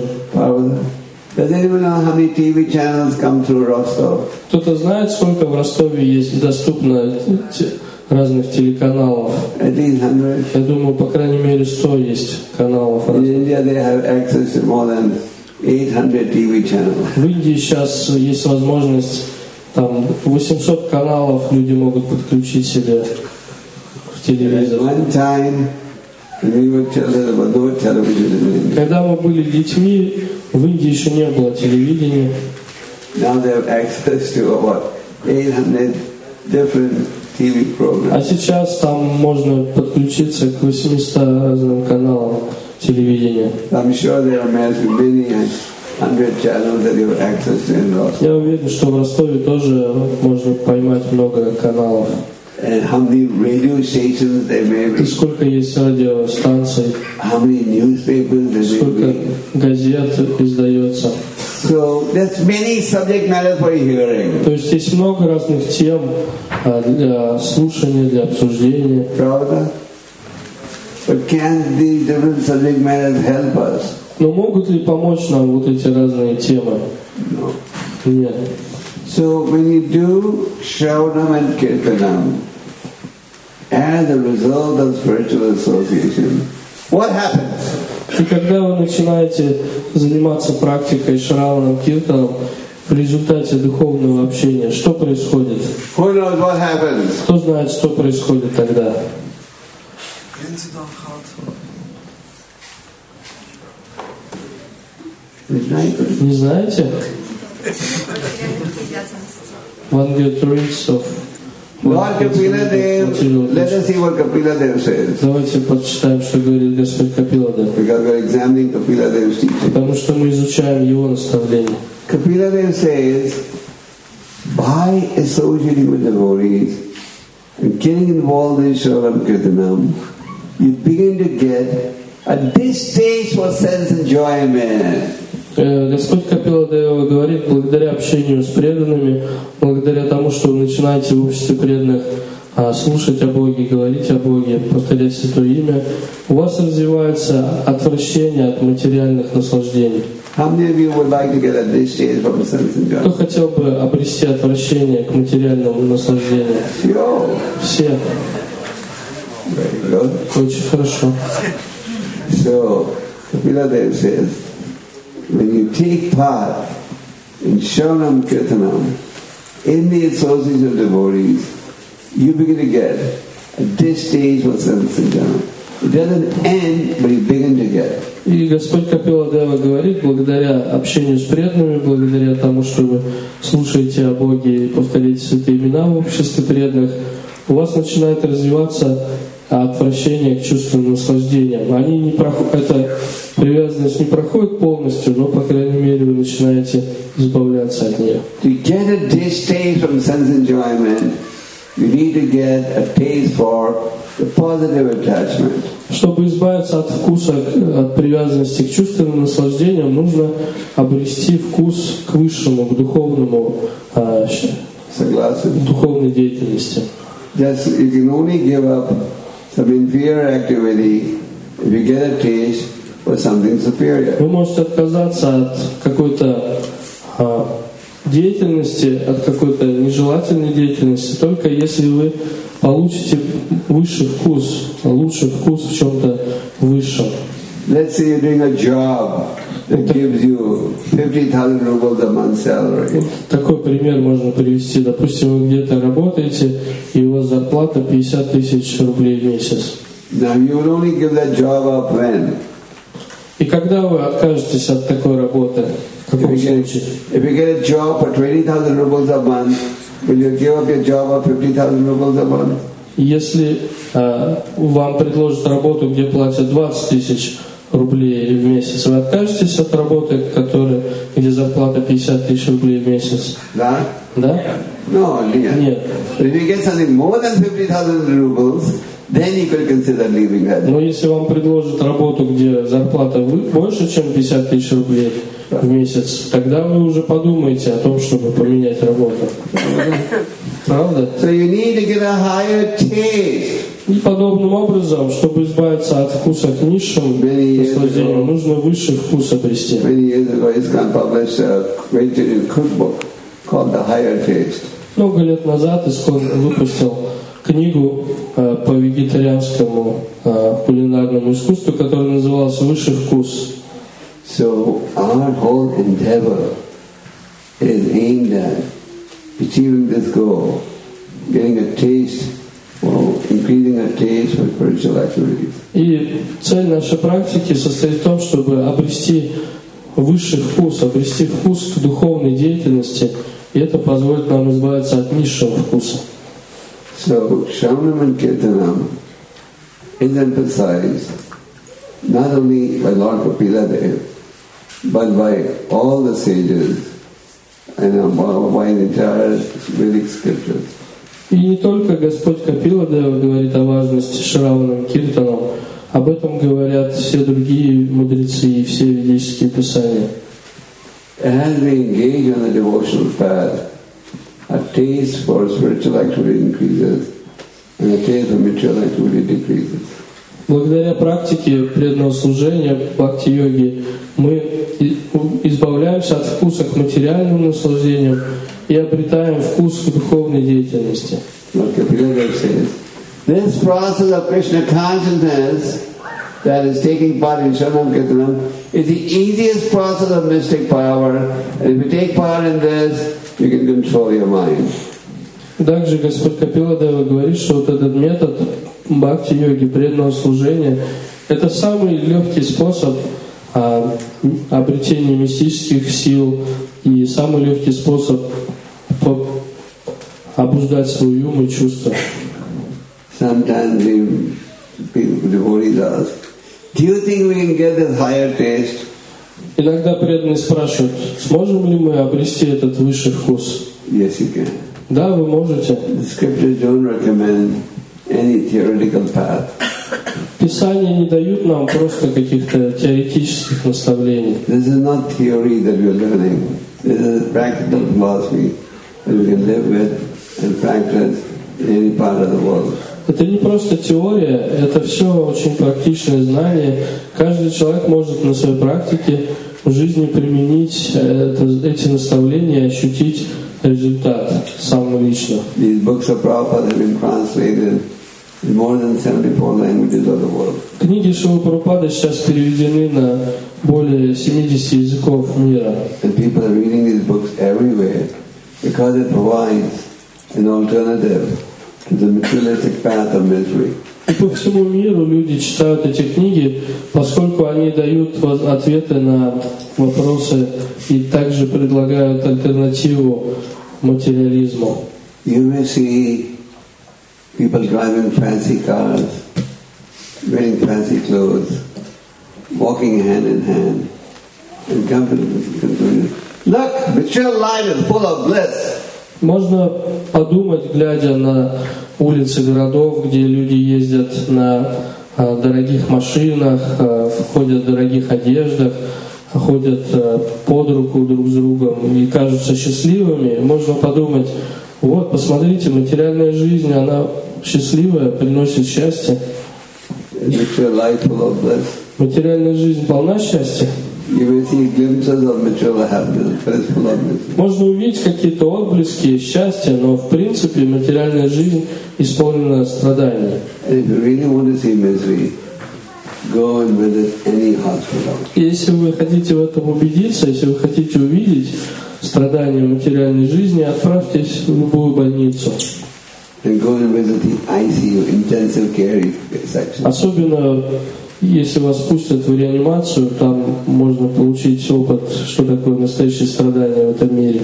Does anyone know how many T V channels come through Rostov? Кто-то знает, сколько в Ростове есть доступно разных телеканалов? At least one hundred. Я думаю, по крайней мере, сто есть каналов. In India they have access to more than eight hundred T V channels. В Индии сейчас есть возможность, там восемьсот каналов люди могут подключить себе в телевизор. At one time, we were children, there was no television in India. Когда мы были детьми, в Индии еще не было телевидения. Now they have access to about eight hundred different ти ви А programs. сейчас там можно подключиться к восьмистам разным каналам телевидения. I'm sure there are many hundred channels that you have access to in Rostov. Я уверен, что в Ростове тоже можно поймать много каналов. And how many radio stations there may И be, сколько есть радиостанций, how many newspapers there may сколько be. газет издается. So there's many subject matters for hearing. То есть есть много разных тем а, для слушания, для обсуждения. Pravda? But can these different subject matters help us? Но могут ли помочь нам вот эти разные темы? No. Нет. So when you do Shravanam and Kirtanam, as a result of spiritual association, what happens? И когда вы начинаете заниматься практикой Шраванам, Киртаном, в результате духовного общения, что происходит? Who knows what happens? Кто знает, что происходит тогда? Incident gehad. Не знаете? One get rid of Lord Kapila Dev, let us see what Kapila Dev says. Давайте почитаем, что говорит Господь Капила Дев. Because we are examining Kapila Dev's teaching. Потому что мы изучаем его наставления. Kapila Dev says, by associating with devotees and getting involved in Shravanam Kirtanam, you begin to get a distaste for sense enjoyment. Э, Господь Капила Дева говорит, благодаря общению с преданными, благодаря тому, что вы начинаете в обществе преданных а, слушать о Боге, говорить о Боге, повторять Святое Имя, у вас развивается отвращение от материальных наслаждений. How many of you would like to get a distaste from sense Кто enjoyment? хотел бы обрести отвращение к материальному наслаждению? Sure. Все. Very good. Очень хорошо. So, Kapila Dev says, when you take part in Shravanam Kirtanam, in the association of devotees, you begin to get a distaste for sense enjoyment. It doesn't end, but you begin to get it. И Господь Капила Дева говорит, благодаря общению с преданными, благодаря тому, что вы слушаете о Боге и повторяете святые имена в обществе преданных, у вас начинает развиваться отвращение к чувственным наслаждениям. Они не проходят, эта привязанность не проходит полностью, но, по крайней мере, вы начинаете избавляться от нее. To get a distaste from sense enjoyment, you need to get a taste for the positive attachment. Чтобы избавиться от вкуса, от привязанности к чувственным наслаждениям, нужно обрести вкус к высшему, к духовному, а, Saglasan. духовной деятельности. Just you can only give up some inferior activity if you get a taste for something superior. Вы можете отказаться от какой-то а, деятельности, от какой-то нежелательной деятельности, только если вы получите высший вкус, лучший вкус в чем-то высшем. Let's say you're doing a job that gives you fifty thousand rubles a month salary. Такой пример можно привести. Допустим, вы где-то работаете, и у вас зарплата пятьдесят тысяч рублей в месяц. Now you will only give that job up when? И когда вы откажетесь от такой работы, в If каком you get, случае? if you get a job for twenty thousand rubles a month, will you give up your job of fifty thousand rubles a month? Если э, вам предложат работу, где платят двадцать тысяч рублей в месяц, вы откажетесь от работы, которая, где зарплата пятьдесят тысяч рублей в месяц? That? Да? No, yeah. Нет. But if you get something more than fifty thousand rubles, then you could consider leaving that. Но если вам предложат работу, где зарплата вы- больше, чем пятьдесят тысяч рублей в месяц, тогда вы уже подумаете о том, чтобы поменять работу. Правда? So you need to get a higher taste. И подобным образом, чтобы избавиться от вкуса к низшим наслаждениям, нужно высший вкус обрести. Many years ago, ISKCON published a vegetarian cookbook called The Higher Taste. Много лет назад Искон выпустил книгу э, по вегетарианскому э, кулинарному искусству, которая называлась «Высший вкус». So our whole endeavor is aimed at achieving this goal, getting a taste for increasing our taste for spiritual activities. И цель нашей практики состоит в том, чтобы обрести высший вкус, обрести вкус к духовной деятельности, и это позволит нам избавиться от низшего вкуса. So, Shravanam and Kirtanam is emphasized not only by Lord Kapila Dev, but by all the sages and by the entire Vedic scriptures. И не только Господь Капила Дева говорит о важности Шраванам Киртанам, об этом говорят все другие мудрецы и все ведические писания. As we engage on the devotional path, our taste for spiritual activity increases and our taste for material activity decreases. Благодаря практике преданного служения бхакти-йоги мы избавляемся от вкуса к материальным наслаждениям и обретаем вкус к духовной деятельности. This process of Krishna consciousness that is taking part in Shravanam Kirtanam is the easiest process of mystic power, and if you take part in this, you can control your mind. Также Господь Капила Дева говорит, что вот этот метод бхакти-йоги, преданного служения, это самый легкий способ а, обретения мистических сил и самый легкий способ по, обуздать свой ум и чувства. Sometimes people, devotees ask, do you think we can get this higher taste? Иногда преданные спрашивают, сможем ли мы обрести этот высший вкус? Yes, you can. Да, вы можете. The scriptures don't recommend any theoretical path. Писания не дают нам просто каких-то теоретических наставлений. This is not theory that we are learning. This is practical philosophy that we can live with and practice in any part of the world. Это не просто теория, это все очень практичное знание. Каждый человек может на своей практике в жизни применить это, эти наставления и ощутить результат сам лично. These books of Prabhupada have been translated in more than seventy-four languages of the world. Книги Шрилы Прабхупады сейчас переведены на более семидесяти языков мира. And people are reading these books everywhere because it provides an alternative to the materialistic path of misery. И по всему миру люди читают эти книги, поскольку они дают ответы на вопросы и также предлагают альтернативу материализму. You may see people driving fancy cars, wearing fancy clothes, walking hand in hand, and come to the conclusion, look, material life is full of bliss. Можно подумать, глядя на улицы городов, где люди ездят на а, дорогих машинах, а, ходят в дорогих одеждах, ходят а, под руку друг с другом и кажутся счастливыми. Можно подумать, вот, посмотрите, материальная жизнь, она счастливая, приносит счастье. Материальная жизнь полна счастья. Можно увидеть какие-то отблески счастья, но в принципе материальная жизнь исполнена страданий. Если вы хотите в этом убедиться, если вы хотите увидеть страдания материальной жизни, отправьтесь в любую больницу. Особенно если вас пустят в реанимацию, там можно получить опыт, что такое настоящее страдание в этом мире.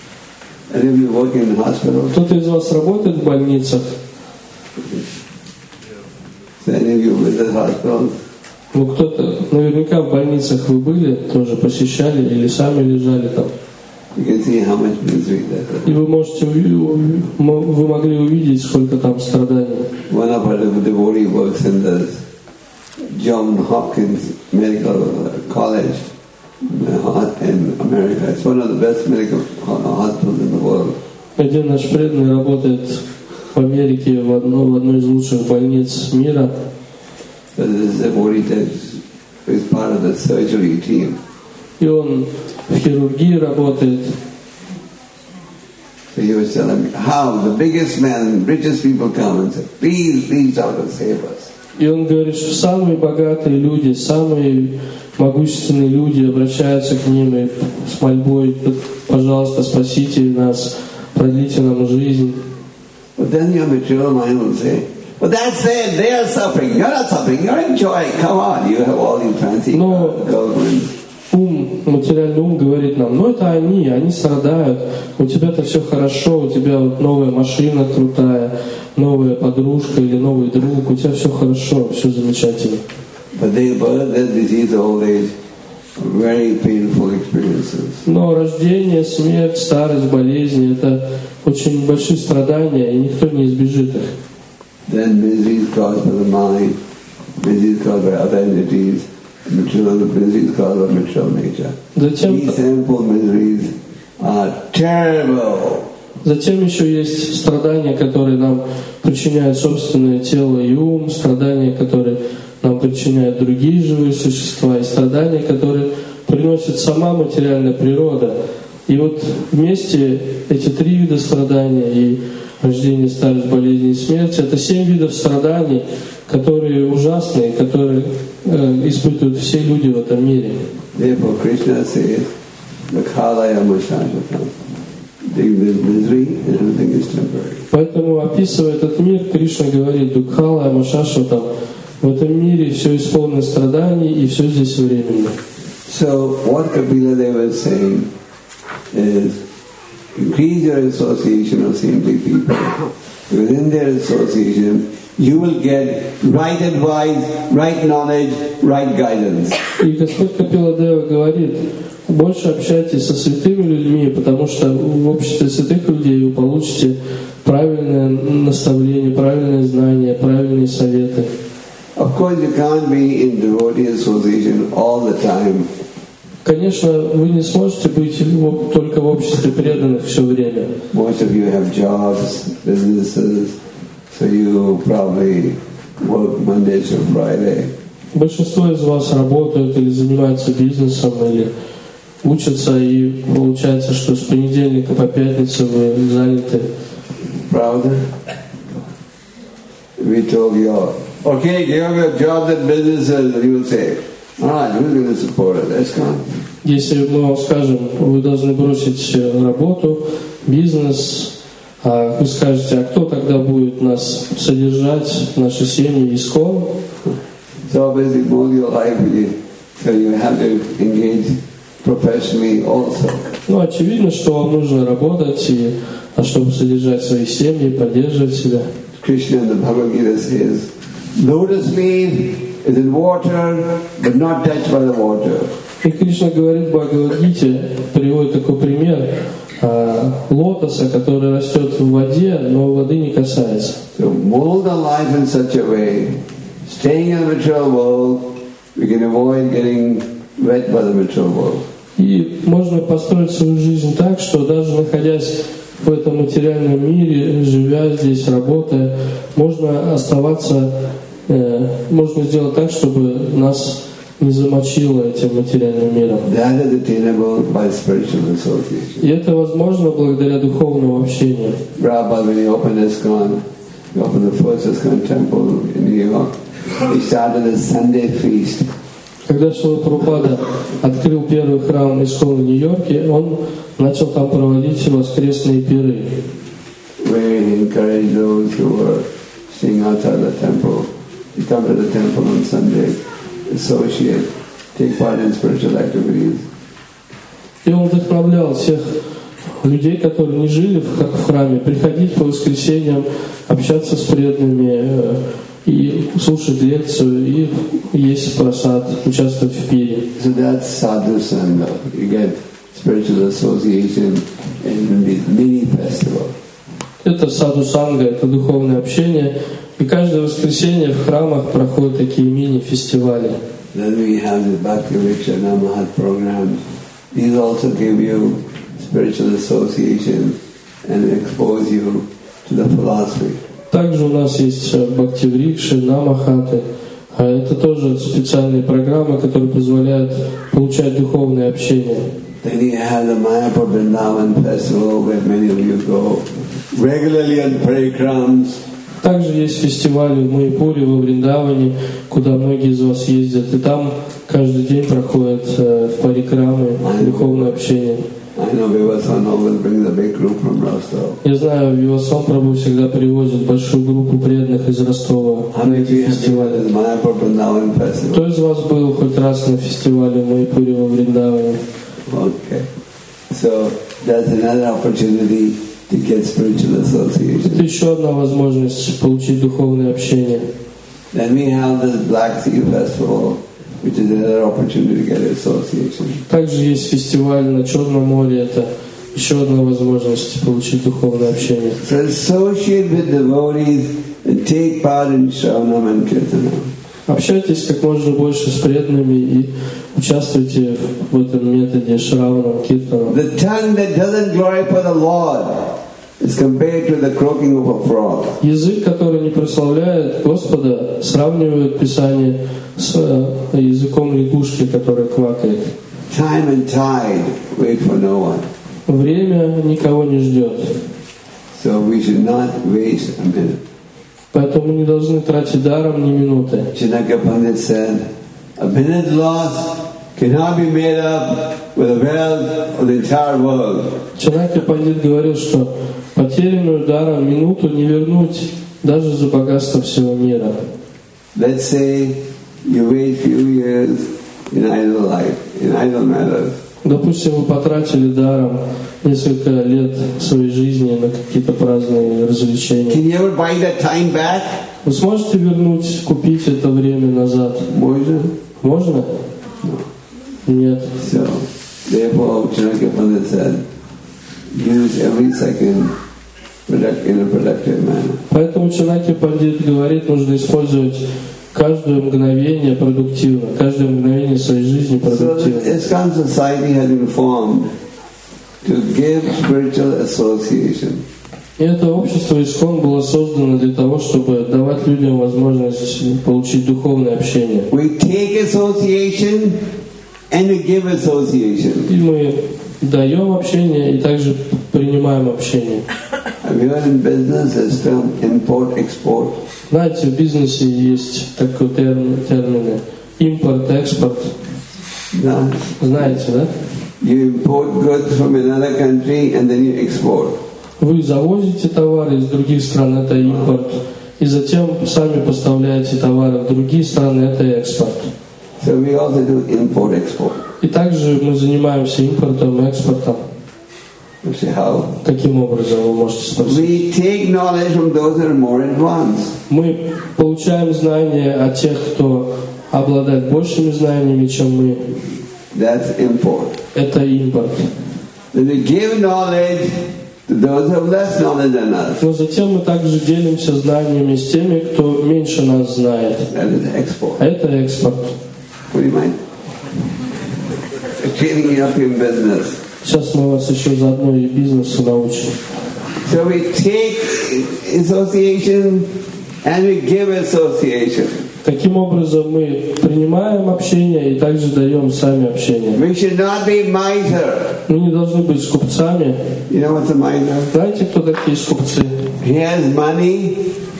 Кто-то из вас работает в больницах? Ну, кто-то, наверняка в больницах вы были, тоже посещали или сами лежали там. И вы можете, вы могли увидеть, сколько там страданий. John Hopkins Medical College in America. It's one of the best medical hospitals in the world. Один наш преданный работает в Америке в одной, в одной из лучших больниц мира. This is part of the surgery team. И он в хирургии работает. So he was telling me how the biggest men, richest people come and say, please, please, doctor, save us. И он говорит, что самые богатые люди, самые могущественные люди обращаются к ним и с мольбой, пожалуйста, спасите нас, продлите нам жизнь. But then your material mind will say, But that's it, they are suffering. You're not suffering, you're enjoying. Come on, you have all these fancy No. girlfriends. Ум, материальный ум говорит нам, ну это они, они страдают, у тебя-то все хорошо, у тебя вот новая машина крутая, новая подружка или новый друг, у тебя все хорошо, все замечательно. But they birth, their disease, old age, very painful experiences. Но рождение, смерть, старость, болезни – это очень большие страдания, и никто не избежит их. Then misery is caused by the mind, misery is caused by other entities, material misery is caused by material nature. Затем, These simple miseries are terrible. затем еще есть страдания, которые нам причиняют собственное тело и ум, страдания, которые нам причиняют другие живые существа, и страдания, которые приносит сама материальная природа. И вот вместе эти три вида страданий, и рождение, старость, болезнь и смерть, это семь видов страданий, которые ужасные, которые э, испытывают все люди в этом мире. Therefore, Krishna says, the khalaya mashashatam. There is misery and everything is temporary. Поэтому, описывая этот мир, Кришна говорит: Дукхала Машашватам, в этом мире все исполнено страданий, и все здесь временно. So, what Kapila Deva is saying is, increase your association of saintly people. Within their association, you will get right advice, right knowledge, right guidance. И Господь Капила Дева говорит: больше общайтесь со святыми людьми, потому что в обществе святых людей вы получите правильное наставление, правильное знание, правильные советы. Of course, you can't be in devotee association all the time. Конечно, вы не сможете быть только в обществе преданных все время. Most of you have jobs, businesses, so you probably work Monday to Friday. Большинство из вас работают или занимаются бизнесом, или учатся, и получается, что с понедельника по пятницу вы заняты. Правда? We told you, okay, give up your jobs and businesses, and you will say, all right, who's going to support us? Let's come. Если мы вам скажем, вы должны бросить работу, бизнес, а вы скажете, а кто тогда будет нас содержать, наши семьи, ИСККОН? So obviously, both your life, so you have to engage professionally also. Ну, очевидно, что вам нужно работать, и, а чтобы содержать свои семьи, поддерживать себя. Krishna in the Bhagavad Gita says, lotus leaf is in water, but not touched by the water. И Кришна говорит в Бхагавад-гите, приводит такой пример а, лотоса, который растет в воде, но воды не касается. So mold our life in such a way, staying in the material world, we can avoid getting wet by the material world. И можно построить свою жизнь так, что даже находясь в этом материальном мире, живя здесь, работая, можно оставаться, э, можно сделать так, чтобы нас не замочило этим материальным миром. That is attainable by spiritual association. И это возможно благодаря духовному общению. Prabhupada, when he opened ISKCON, he opened the first ISKCON temple in New York, he started a Sunday feast. Когда Шрила Прабхупада открыл первый храм ИСККОН в Нью-Йорке, он начал там проводить воскресные пиры. Where he encouraged those who were staying outside the temple to come to the temple on Sunday, associate, take part in spiritual activities. И он вдохновлял всех людей, которые не жили в храме, приходить по воскресеньям, общаться с преданными, и слушать лекцию, и есть просад, участвовать в пире. So that's sadhu sangha. You get spiritual association in these mini festivals. Это саду санга, это духовное общение. И каждое воскресенье в храмах проходят такие мини-фестивали. Then we have the Bhakti Vikshana Mahat program. These also give you spiritual association and expose you to the philosophy. Также у нас есть Бхакти-врикши, Намахаты. А это тоже специальные программы, которые позволяют получать духовное общение. Then you have the Mayapur Vrindavan festival where many of you go regularly on parikrams. Также есть фестивали в Майяпуре, во Вриндаване, куда многие из вас ездят. И там каждый день проходят э, в парикрамы духовное общение. I I know Vivaswan always brings a big group from Rostov. Я знаю, Вивасан Прабху всегда привозит большую группу преданных из Ростова How на many of эти you have been фестивали. at the Mayapur Vrindavan festival? Кто из вас был хоть раз на фестивале Майпури во Вриндаване? Okay. So that's another opportunity to get spiritual Это association. еще одна возможность получить духовное общение. Then we have this Black Sea Festival, which is another opportunity to get association. Также есть фестиваль на Черном море. Это еще одна возможность получить духовное общение. So associate with devotees and take part in Shravanam and Kirtanam. Общайтесь как можно больше с преданными и участвуйте в этом методе Шраванам, Киртанам. The tongue that doesn't glorify the Lord is compared to the croaking of a frog. Язык, который не прославляет Господа, сравнивают Писание с э, языком лягушки, которая квакает. Time and tide wait for no one. Время никого не ждет. So we should not waste a minute. Поэтому мы не должны тратить даром ни минуты. Chanakya Pandit said, a minute lost cannot be made up with the wealth of the entire world. Чанакья Пандит говорил, что потерянную даром минуту не вернуть даже за богатство всего мира. Let's say you wait few years in idle life, in idle matters. Допустим, вы потратили даром несколько лет своей жизни на какие-то праздные развлечения. Can you ever buy that time back? Вы сможете вернуть, купить это время назад? Можно? Можно? Нет. So, therefore, Chanakya Pandit said, use every second product in a productive manner. Поэтому Чанакья Пандит говорит, нужно использовать каждое мгновение продуктивно, каждое мгновение своей жизни So, the продуктивно. ISKCON society has been formed to give spiritual association. И это общество ИСККОН было создано для того, чтобы давать людям возможность получить духовное общение. We take association and we give association. И мы даем общение и также принимаем общение. Have you heard in business there's term import-export? Знаете, в бизнесе есть такой термин, термины импорт, экспорт. No. Знаете, да? You import goods from another country and then you export. Вы завозите товары из других стран, это импорт, и затем сами поставляете товары в другие страны, это экспорт. So we also do import-export. И также мы занимаемся импортом и экспортом. You see how? Каким образом, вы можете спросить? We take knowledge from those that are more advanced. Мы получаем знания от тех, кто обладает большими знаниями, чем мы. That's import. Это импорт. Then we give knowledge to those who have less knowledge than us. Но затем мы также делимся знаниями с теми, кто меньше нас знает. That is export. А это экспорт. What do you mind? Training you up in business. Сейчас мы вас еще заодно и бизнесу научим. So we take association and we give association. Таким образом мы принимаем общение и также даем сами общение. We should not be miser. Мы не должны быть скупцами. You know what's a miser? Знаете, кто такие скупцы? He has money,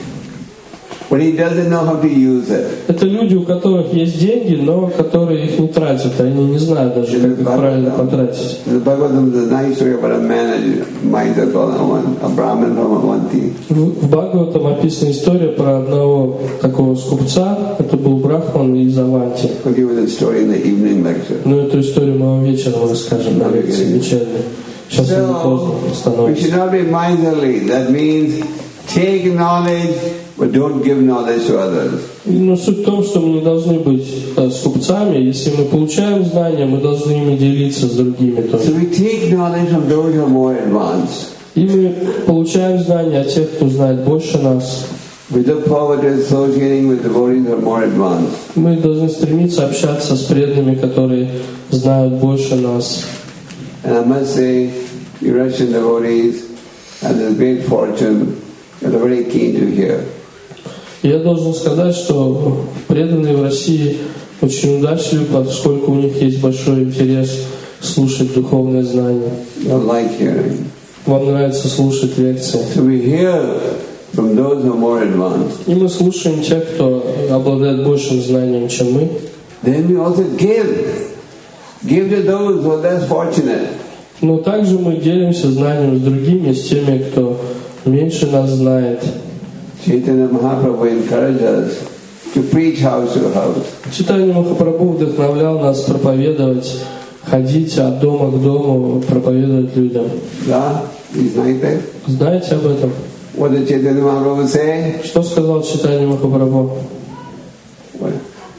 but he doesn't know how to use it. Это люди, у которых есть деньги, но которые их не тратят. Они не знают даже, как их правильно потратить. The Bhagavatam is a nice story about a man, a miser called a, a Brahmin from Avanti. В в Бхагаватам описана история про одного такого скупца. Это был брахман из Аванти. I'll give you the story in the evening lecture. Но эту историю мы вам вечером расскажем на лекции вечерней. Сейчас уже поздно So, we становится. should not be miserly. That means take knowledge, but don't give knowledge to others. Но суть в том, что мы не должны быть э, скупцами. Если мы получаем знания, мы должны ими делиться с другими So тоже. we take knowledge from those who are more advanced. И мы получаем знания от тех, кто знает больше нас. We look forward to associating with devotees who are more advanced. Мы должны стремиться общаться с преданными, которые знают больше нас. And I must say, the Russian devotees have this great fortune that are very keen to hear. И я должен сказать, что преданные в России очень удачливы, поскольку у них есть большой интерес слушать духовные знания. They don't like hearing. Вам нравится слушать лекции. So we hear from those who are more advanced. И мы слушаем тех, кто обладает большим знанием, чем мы. Then we also give. Give to those who are less fortunate. Но также мы делимся знанием с другими, с теми, кто меньше нас знает. Chaitanya Mahaprabhu encouraged us to preach house to house. Чайтанья Махапрабху вдохновлял нас проповедовать, ходить от дома к дому, проповедовать людям. Yeah, he's like that. Знаете об этом? What did Chaitanya Mahaprabhu say? Что сказал Чайтанья Махапрабху? What?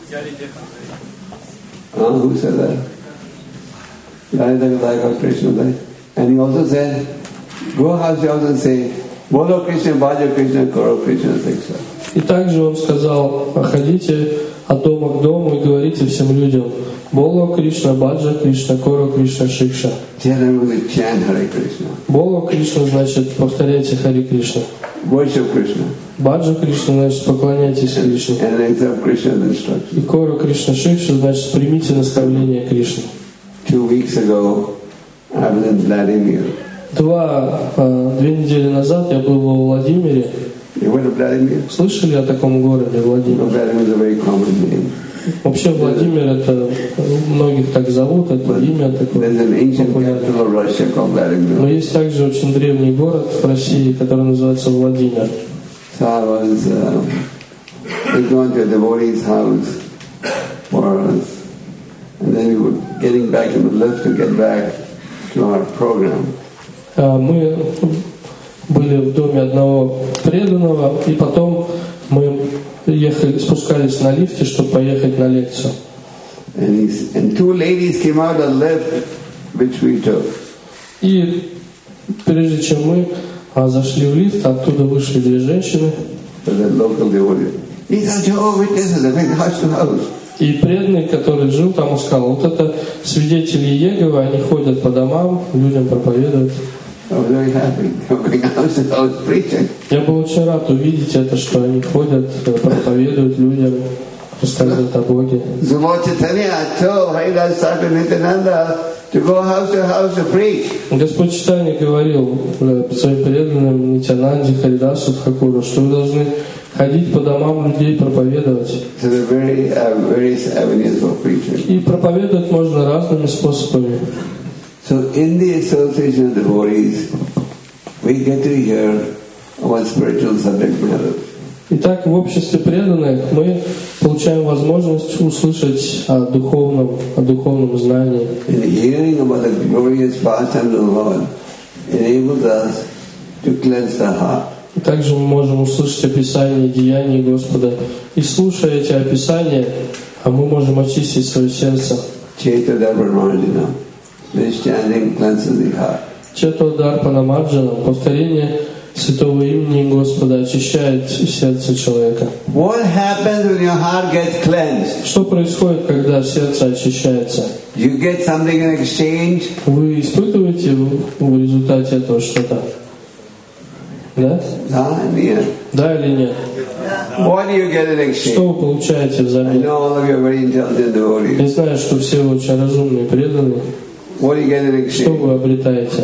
Uh, who said that? Radha Krishna. And he also said, go house to house and say, Bolo Krishna, Bhaja Krishna, Koro Krishna, et cetera. И также он сказал, ходите от дома к дому и говорите всем людям, Боло Кришна, Баджа Кришна, Коро Кришна, Шикша. Tell everyone to chant Hare Krishna. Боло Кришна значит повторяйте Хари Кришна. Worship Krishna. Баджа Кришна значит поклоняйтесь Кришне. And accept Krishna's instruction. И Коро Кришна Шикша значит примите наставление Кришны. Two weeks ago, I was in Vladimir. Два, а, две недели назад я был во Владимире. You went to Vladimir? Слышали о таком городе, Владимир? No, Vladimir is a very common name. Вообще Владимир, это многих так зовут, это имя такое. There's an ancient capital of Russia called Но Vladimir. есть также очень древний город в России, который называется Владимир. So I was uh, we'd gone to a devotee's house for us. And then we were getting back in the lift to get back to our program. А, Мы были в доме одного преданного, и потом мы ехали, спускались на лифте, чтобы поехать на лекцию. And, he's, and two ladies came out of the lift, which we took. И прежде чем мы а, зашли в лифт, оттуда вышли две женщины. So the local devotee. He said, Jehovah Witnesses, I think house to house. И преданный, который жил там, он сказал, вот это свидетели Иеговы, они ходят по домам, людям проповедуют. I was very happy. They were going house to house preaching. Я был очень рад увидеть это, что они ходят, проповедуют людям, рассказывают о Боге. So Lord Chaitanya told Haridas Thakur Nityananda to go house to house to preach. Господь Чайтанья говорил э, своим преданным Нитянанде, Харидасу, Тхакуру, что вы должны ходить по домам людей, проповедовать. So there are very, uh, various avenues for preaching. И проповедовать можно разными способами. So in the association of devotees, we get to hear about spiritual subject matters. Итак, в обществе преданных мы получаем возможность услышать о духовном, о духовном знании. And hearing about the glorious pastimes of the Lord enables us to cleanse the heart. И также мы можем услышать описание деяний Господа. И слушая эти описания, а мы можем очистить свое сердце. Chaitanya Brahmarjana. This chanting cleanses the heart. Чето Дарпана Марджана, повторение святого имени Господа очищает сердце человека. What happens when your heart gets cleansed? Что происходит, когда сердце очищается? You get something in exchange? Вы испытываете в, в результате этого что-то? Да? Ah, yeah. Да или нет? What do you get in Что exchange? вы получаете I взамен? know all of you are very intelligent Я devotees. знаю, что все вы очень разумные, преданные. What do you get in Что exchange? вы обретаете?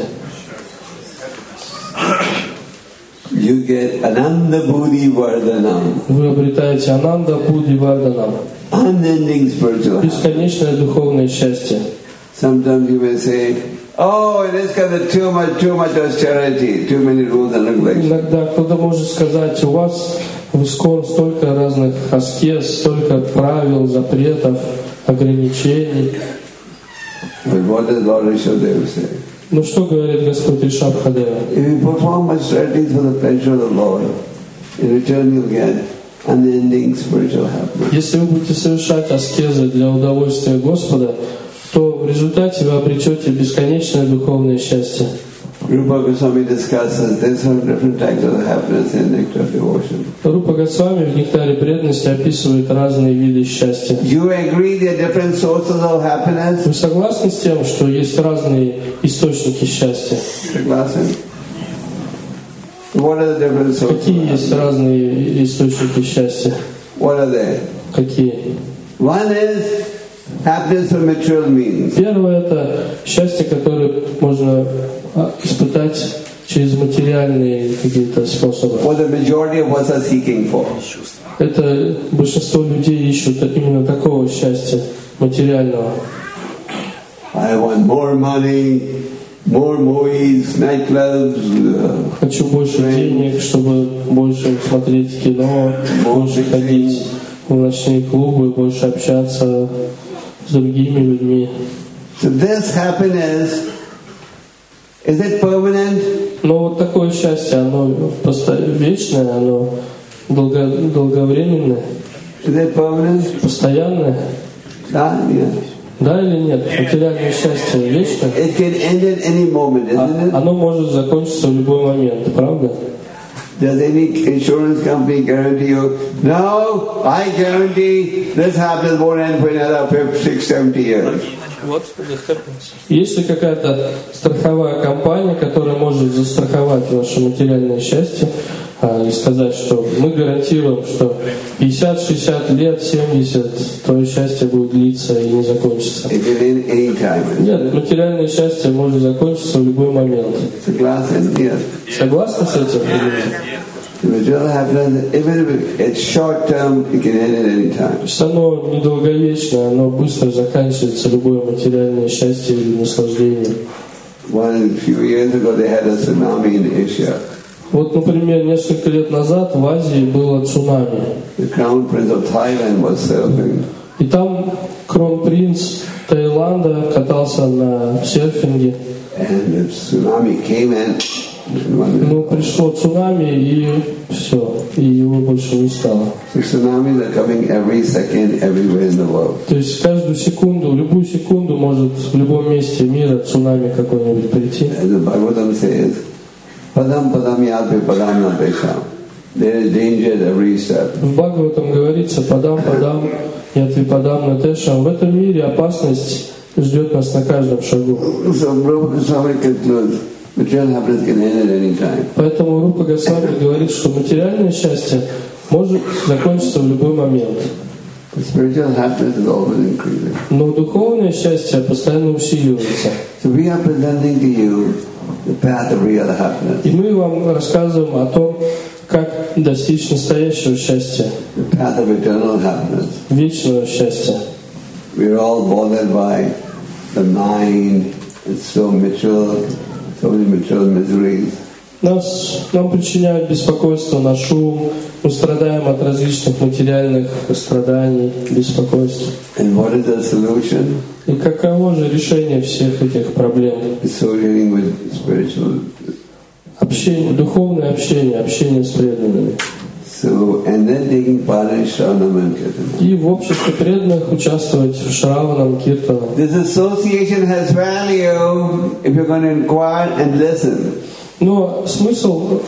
You get Ananda Buddhi Vardhanam, Вы обретаете Ананда Будди Варданам, unending spiritual happiness. бесконечное духовное счастье. Sometimes you may say, oh, it is because of too much, too much austerity, too many rules and regulations. Иногда кто-то может сказать, у вас в ИСККОН столько разных аскез, столько правил, запретов, ограничений. But what does Lord Rishabdeva say? Ну что говорит Господь Ришабхадева? If you perform austerities for the pleasure of the Lord, in return you'll get unending spiritual happiness. Если вы будете совершать аскезы для удовольствия Господа, то в результате вы обретете бесконечное духовное счастье. Rupa Goswami discusses there's some different types of happiness in Nectar of Devotion. Рупа Госвами в Нектаре преданности описывает разные виды счастья. You agree there are different sources of happiness? Вы согласны с тем, что есть разные источники счастья? Soglasi? What are the different sources of Какие есть happiness? разные источники счастья? What are they? Какие? One is happiness from material means. Первое – это счастье, которое можно а, испытать через материальные какие-то способы. What the majority of us are seeking for. Это большинство людей ищут именно такого счастья материального. I want more money, more movies, nightclubs. Uh, Хочу больше денег, чтобы больше смотреть кино, больше ходить в ночные клубы, больше общаться с другими людьми. So this happiness, is it permanent? Но вот такое счастье, оно просто вечное, оно долго, долговременное, Is it permanent? постоянное. Ah, yeah. Да или нет? Материальное счастье вечное. It can end at any moment, isn't it? Оно может закончиться в любой момент, правда? Does any insurance company guarantee you, no, I guarantee this happiness won't end for another fifty, six, seventy years? Есть ли какая-то страховая компания, которая может застраховать ваше материальное счастье а, и сказать, что мы гарантируем, что пятьдесят, шестьдесят лет, семьдесят, твое счастье будет длиться и не закончится? It can end any time. Нет, материальное счастье может закончиться в любой момент. It's a glass and yes. Согласны с этим? The material happiness, even if it's short term, it can end at any time. То есть оно недолговечное, оно быстро заканчивается, любое материальное счастье или наслаждение. One a few years ago, they had a tsunami in Asia. Вот, например, несколько лет назад в Азии было цунами. The Crown Prince of Thailand was surfing. И там кронпринц Таиланда катался на серфинге. And the tsunami came and Ну, пришло цунами, и все, и его больше не стало. the tsunamis are coming every second everywhere in the world. То есть каждую секунду, любую секунду может в любом месте мира цунами какой-нибудь прийти. As the Bhagavatam says, Padam Padam Yadve Padam Nadesham. There is danger at every step. В Бхагаватам говорится «Падам, падам, ятви падам натешам». В этом мире опасность ждет нас на каждом шагу. So Prabhupada Goswami concludes, material happiness can end at any time. Поэтому Рупа Госвами говорит, что материальное счастье может закончиться в любой момент. But spiritual happiness is always increasing. Но духовное счастье постоянно усиливается. So we are presenting to you the path of real happiness, И мы вам рассказываем о том, как достичь настоящего счастья, the path of eternal happiness. вечного счастья. We are all bothered by the mind. It's so material, so many material miseries. Нас, нам причиняют беспокойство наш ум, мы страдаем от различных материальных страданий, беспокойств. And what is the solution? И каково же решение всех этих проблем? Associating with spiritual. Общение, духовное общение, общение с преданными. So, and then taking part in Shravanam and Kirtanam. И в обществе преданных участвовать в Шраванам, Киртанам. This association has value if you're going to inquire and listen. Но смысл,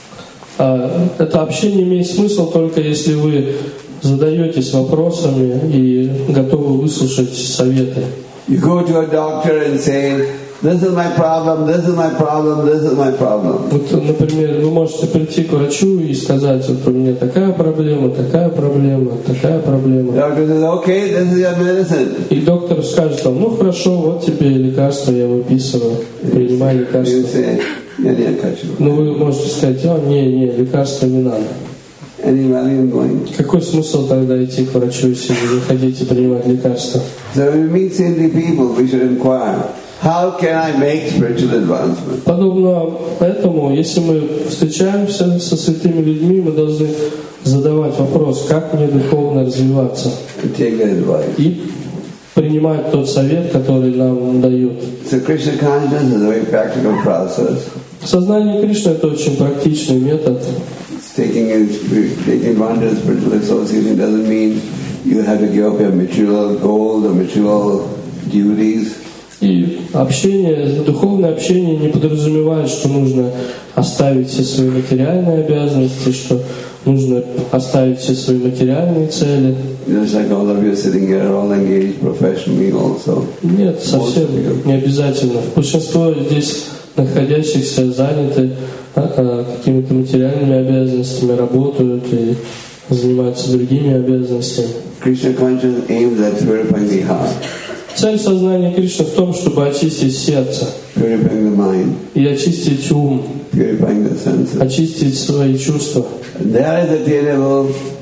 а, это общение имеет смысл только если вы задаетесь вопросами и готовы выслушать советы. You go to a doctor and say, this is my problem, this is my problem, this is my problem. Вот, например, вы можете прийти к врачу и сказать, вот у меня такая проблема, такая проблема, такая проблема. The doctor says, okay, this is your medicine. И доктор скажет вам, ну хорошо, вот тебе лекарство, я выписываю, принимай You лекарство. say, yeah, yeah, catch you. Но вы можете сказать, а, не, не, лекарства не надо. Any value in going? Какой смысл тогда идти к врачу, если вы не хотите принимать лекарства? So when we meet saintly people, we should inquire, how can I make spiritual advancement? Подобно этому, если мы встречаемся со святыми людьми, мы должны задавать вопрос, как мне духовно развиваться, And take their advice. и принимать тот совет, который нам дают. So Krishna consciousness is a very practical process. Сознание Кришны — это очень практичный метод. It's taking, taking advantage of spiritual association doesn't mean you have to give up your material goals or material duties. И общение, духовное общение не подразумевает, что нужно оставить все свои материальные обязанности, что нужно оставить все свои материальные цели. Just like all of you sitting here are all engaged professionally also. Нет, совсем не обязательно. Большинство здесь находящихся заняты а, а, какими-то материальными обязанностями, работают и занимаются другими обязанностями. Krishna consciousness aims at purifying the heart, Цель сознания Кришны в том, чтобы очистить сердце purifying the mind, и очистить ум, purifying the senses. очистить свои чувства. And that is attainable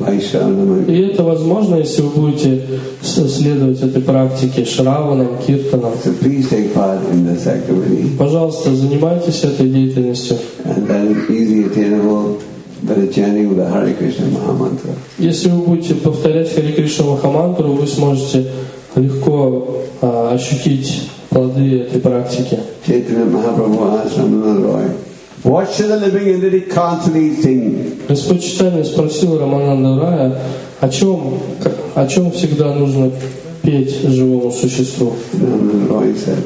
Vaishravana. И это возможно, если вы будете следовать этой практике Шраванам, Киртанам. So please take part in this activity. Пожалуйста, занимайтесь этой деятельностью. And that is easy attainable by the chanting of the Hare Krishna Mahamantra. Если вы будете повторять Харе Кришна Махамантру, вы сможете легко а, ощутить плоды этой практики. Chaitanya Mahaprabhu asked Ramananda Roy, what should the living entity constantly sing? Господь Чайтанья спросил Рамананда Рая, о чем, о чем всегда нужно петь живому существу. Ramananda Roy said,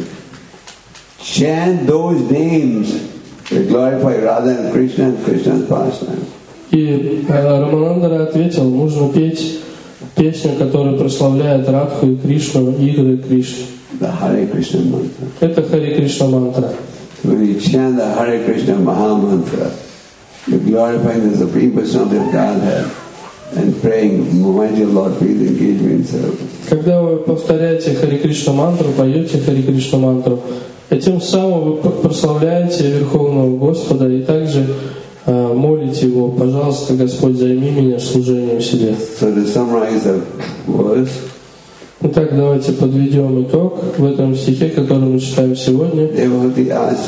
chant those names that glorify Radha and Krishna and Krishna's pastime. И Рамананда Рай ответил, нужно петь песню, которая прославляет Радху и Кришну, игры Кришны. The Hare Krishna mantra. Это Харе Кришна мантра. When you chant the Hare Krishna Mahamantra, you're glorifying the Supreme Personality of Godhead and praying, Mighty Lord, please engage me in service. Когда вы повторяете Харе Кришна мантру, поете Харе Кришна мантру, этим самым вы прославляете Верховного Господа и также э, молите Его, пожалуйста, Господь, займи меня служением себе. So to summarize the verse, Итак, давайте подведем итог в этом стихе, который мы читаем сегодня. Devotee asked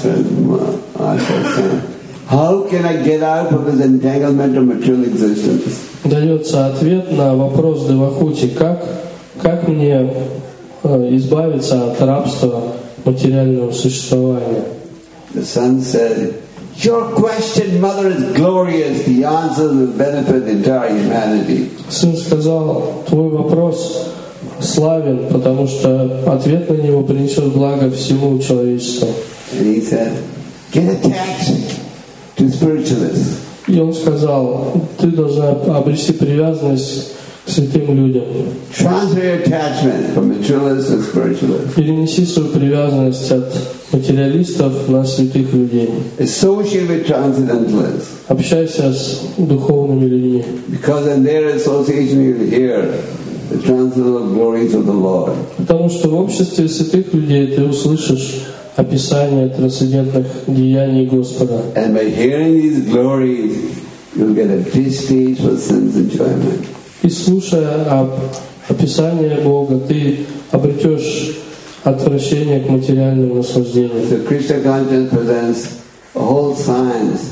Krishna, how can I get out of this entanglement of material existence? Дается ответ на вопрос Девахути, как, как мне э, избавиться от рабства материального существования. The son said, your question, mother, is glorious. The answer will benefit entire humanity. Сын сказал, твой вопрос славен, потому что ответ на него принесет благо всему человечеству. And he said, get attached to spiritualists. И он сказал, ты должна обрести привязанность к святым людям. Transfer your attachment from materialists to spiritualists. Перенеси свою привязанность от материалистов на святых людей. Associate with transcendentalists. Общайся с духовными людьми. Because in their association you will hear the transcendental glories of the Lord. Потому что в обществе святых людей ты услышишь описание трансцендентных деяний Господа. And by hearing these glories, you'll get a distaste for sin's enjoyment. И слушая об описании Бога, ты обретешь отвращение к материальному наслаждению. So Krishna consciousness presents a whole science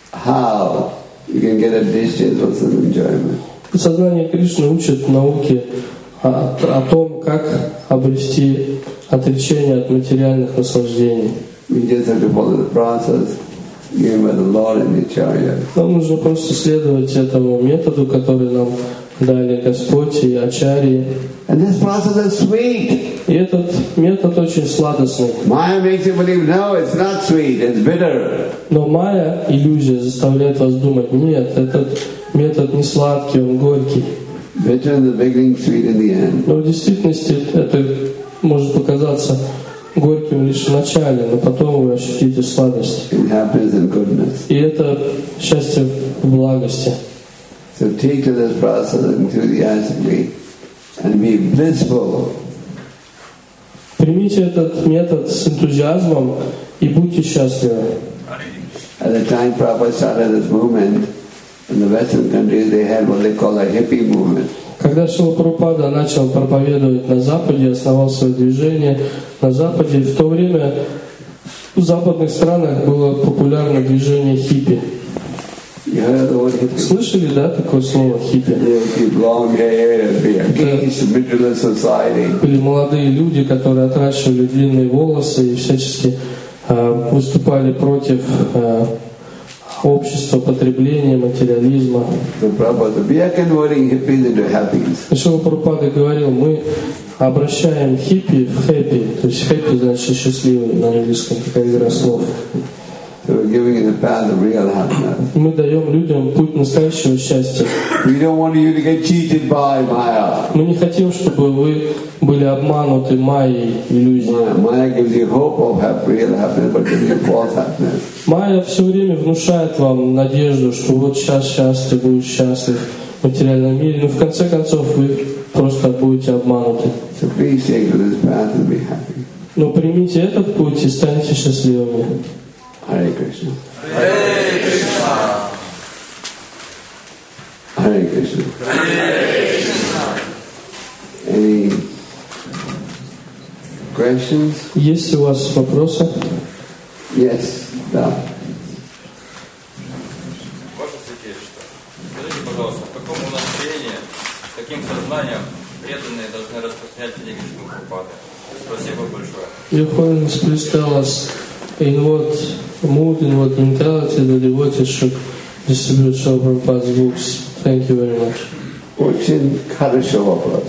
how you can get a distaste for sin's enjoyment. Сознание Кришны учит науке о, о том, как обрести отречение от материальных наслаждений. We just have to follow the process given by the Lord and the Acharya. Нам нужно просто следовать этому методу, который нам дали Господь и Ачарьи. And this process is sweet. И этот метод очень сладостный. Maya makes you believe, no, it's not sweet, it's bitter. Но майя, иллюзия, заставляет вас думать, нет, этот метод не сладкий, он горький. Bitter in the beginning, sweet in the end. Но в действительности это может показаться горьким лишь в начале, но потом вы ощутите сладость. It happens in goodness. И это счастье в благости. So take to this process enthusiastically and be blissful. Примите этот метод с энтузиазмом и будьте счастливы. At the time Prabhupada started this movement, in the Western countries they had what they call a hippie movement. Когда Шрила Прабхупада начал проповедовать на Западе, основал свое движение на Западе, в то время в западных странах было популярно движение хиппи. You heard the word hippie? Слышали, да, такое слово хиппи? They would keep long hair and be against the materialist society. Были молодые люди, которые отращивали длинные волосы и всячески э, выступали против э, общества потребления, материализма. So Prabhupada said, we are converting hippies into happies. Шрила Прабхупада говорил, мы обращаем хиппи в хэппи, то есть хэппи значит счастливый на английском, такая игра слов. So we're giving you the path of real happiness. Мы даем людям путь настоящего счастья. We don't want you to get cheated by Maya. Мы не хотим, чтобы вы были обмануты майей, иллюзией. Maya, Maya gives you hope of have real happiness, but gives you false happiness. Майя все время внушает вам надежду, что вот сейчас счастье, будет счастлив в материальном мире, но в конце концов вы просто будете обмануты. So please take to this path and be happy. Но примите этот путь и станьте счастливыми. Hare Krishna. Hare Krishna. Hare Krishna. Any questions? Есть ли у вас вопросы? Yes, da. Ваше Святейшество, скажите, пожалуйста, в каком настроении, с каким сознанием преданные должны распространять книги Шрилы Прабхупады? Спасибо большое. Your Holiness, please tell us in what mood, in what mentality the devotees should distribute Srila Prabhupada's books. Thank you very much. Очень хорошо вопрос.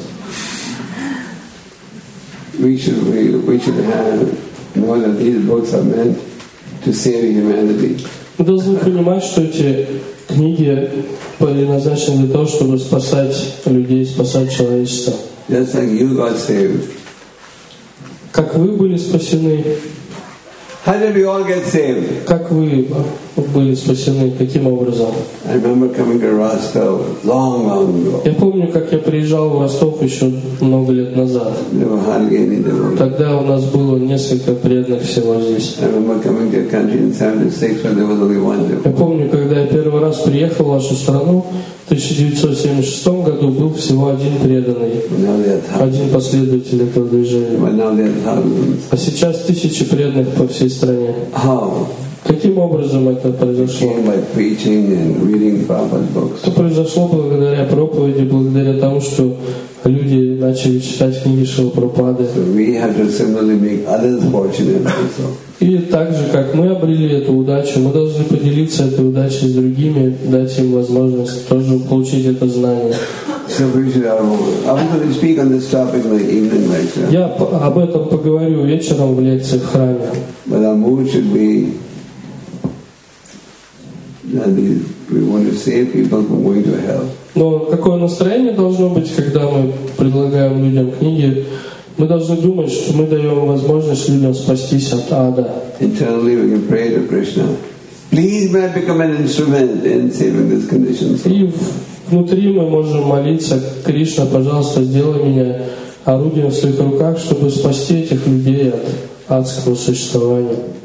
We should we, we should have know that these books are meant to save humanity. Мы должны понимать, что эти книги предназначены для того, чтобы спасать людей, спасать человечество. Just like you got saved. Как вы были спасены? How did we all get saved? Как вы были спасены? Каким образом? I remember coming to Rostov long, long ago. Я помню, как я приезжал в Ростов еще много лет назад. There were hardly any devotees. Тогда у нас было несколько преданных всего здесь. I remember coming to a country in seventy-six where there was only one Я devotee. помню, когда я первый раз приехал в вашу страну, в тысяча девятьсот семьдесят шестом году был всего один преданный, Now there are thousands. один последователь этого движения. But now there are thousands. А сейчас тысячи преданных по всей стране. How? Каким образом это It произошло? came by preaching and reading Prabhupada's books. Это произошло благодаря проповеди, благодаря тому, что люди начали читать книги Шрилы Прабхупады. So we have to similarly make others fortunate also. И так же, как мы обрели эту удачу, мы должны поделиться этой удачей с другими, дать им возможность тоже получить это знание. So we should have, I was going to speak on this topic in my evening lecture, Я п- об этом поговорю вечером в лекции в храме. but our mood should be that we, we want to save people from going to hell. Но какое настроение должно быть, когда мы предлагаем людям книги? Мы должны думать, что мы даем возможность людям спастись от ада. Internally we can pray to Krishna, please may I become an instrument in saving this condition. So, И внутри мы можем молиться: Кришна, пожалуйста, сделай меня орудием в своих руках, чтобы спасти этих людей от адского существования.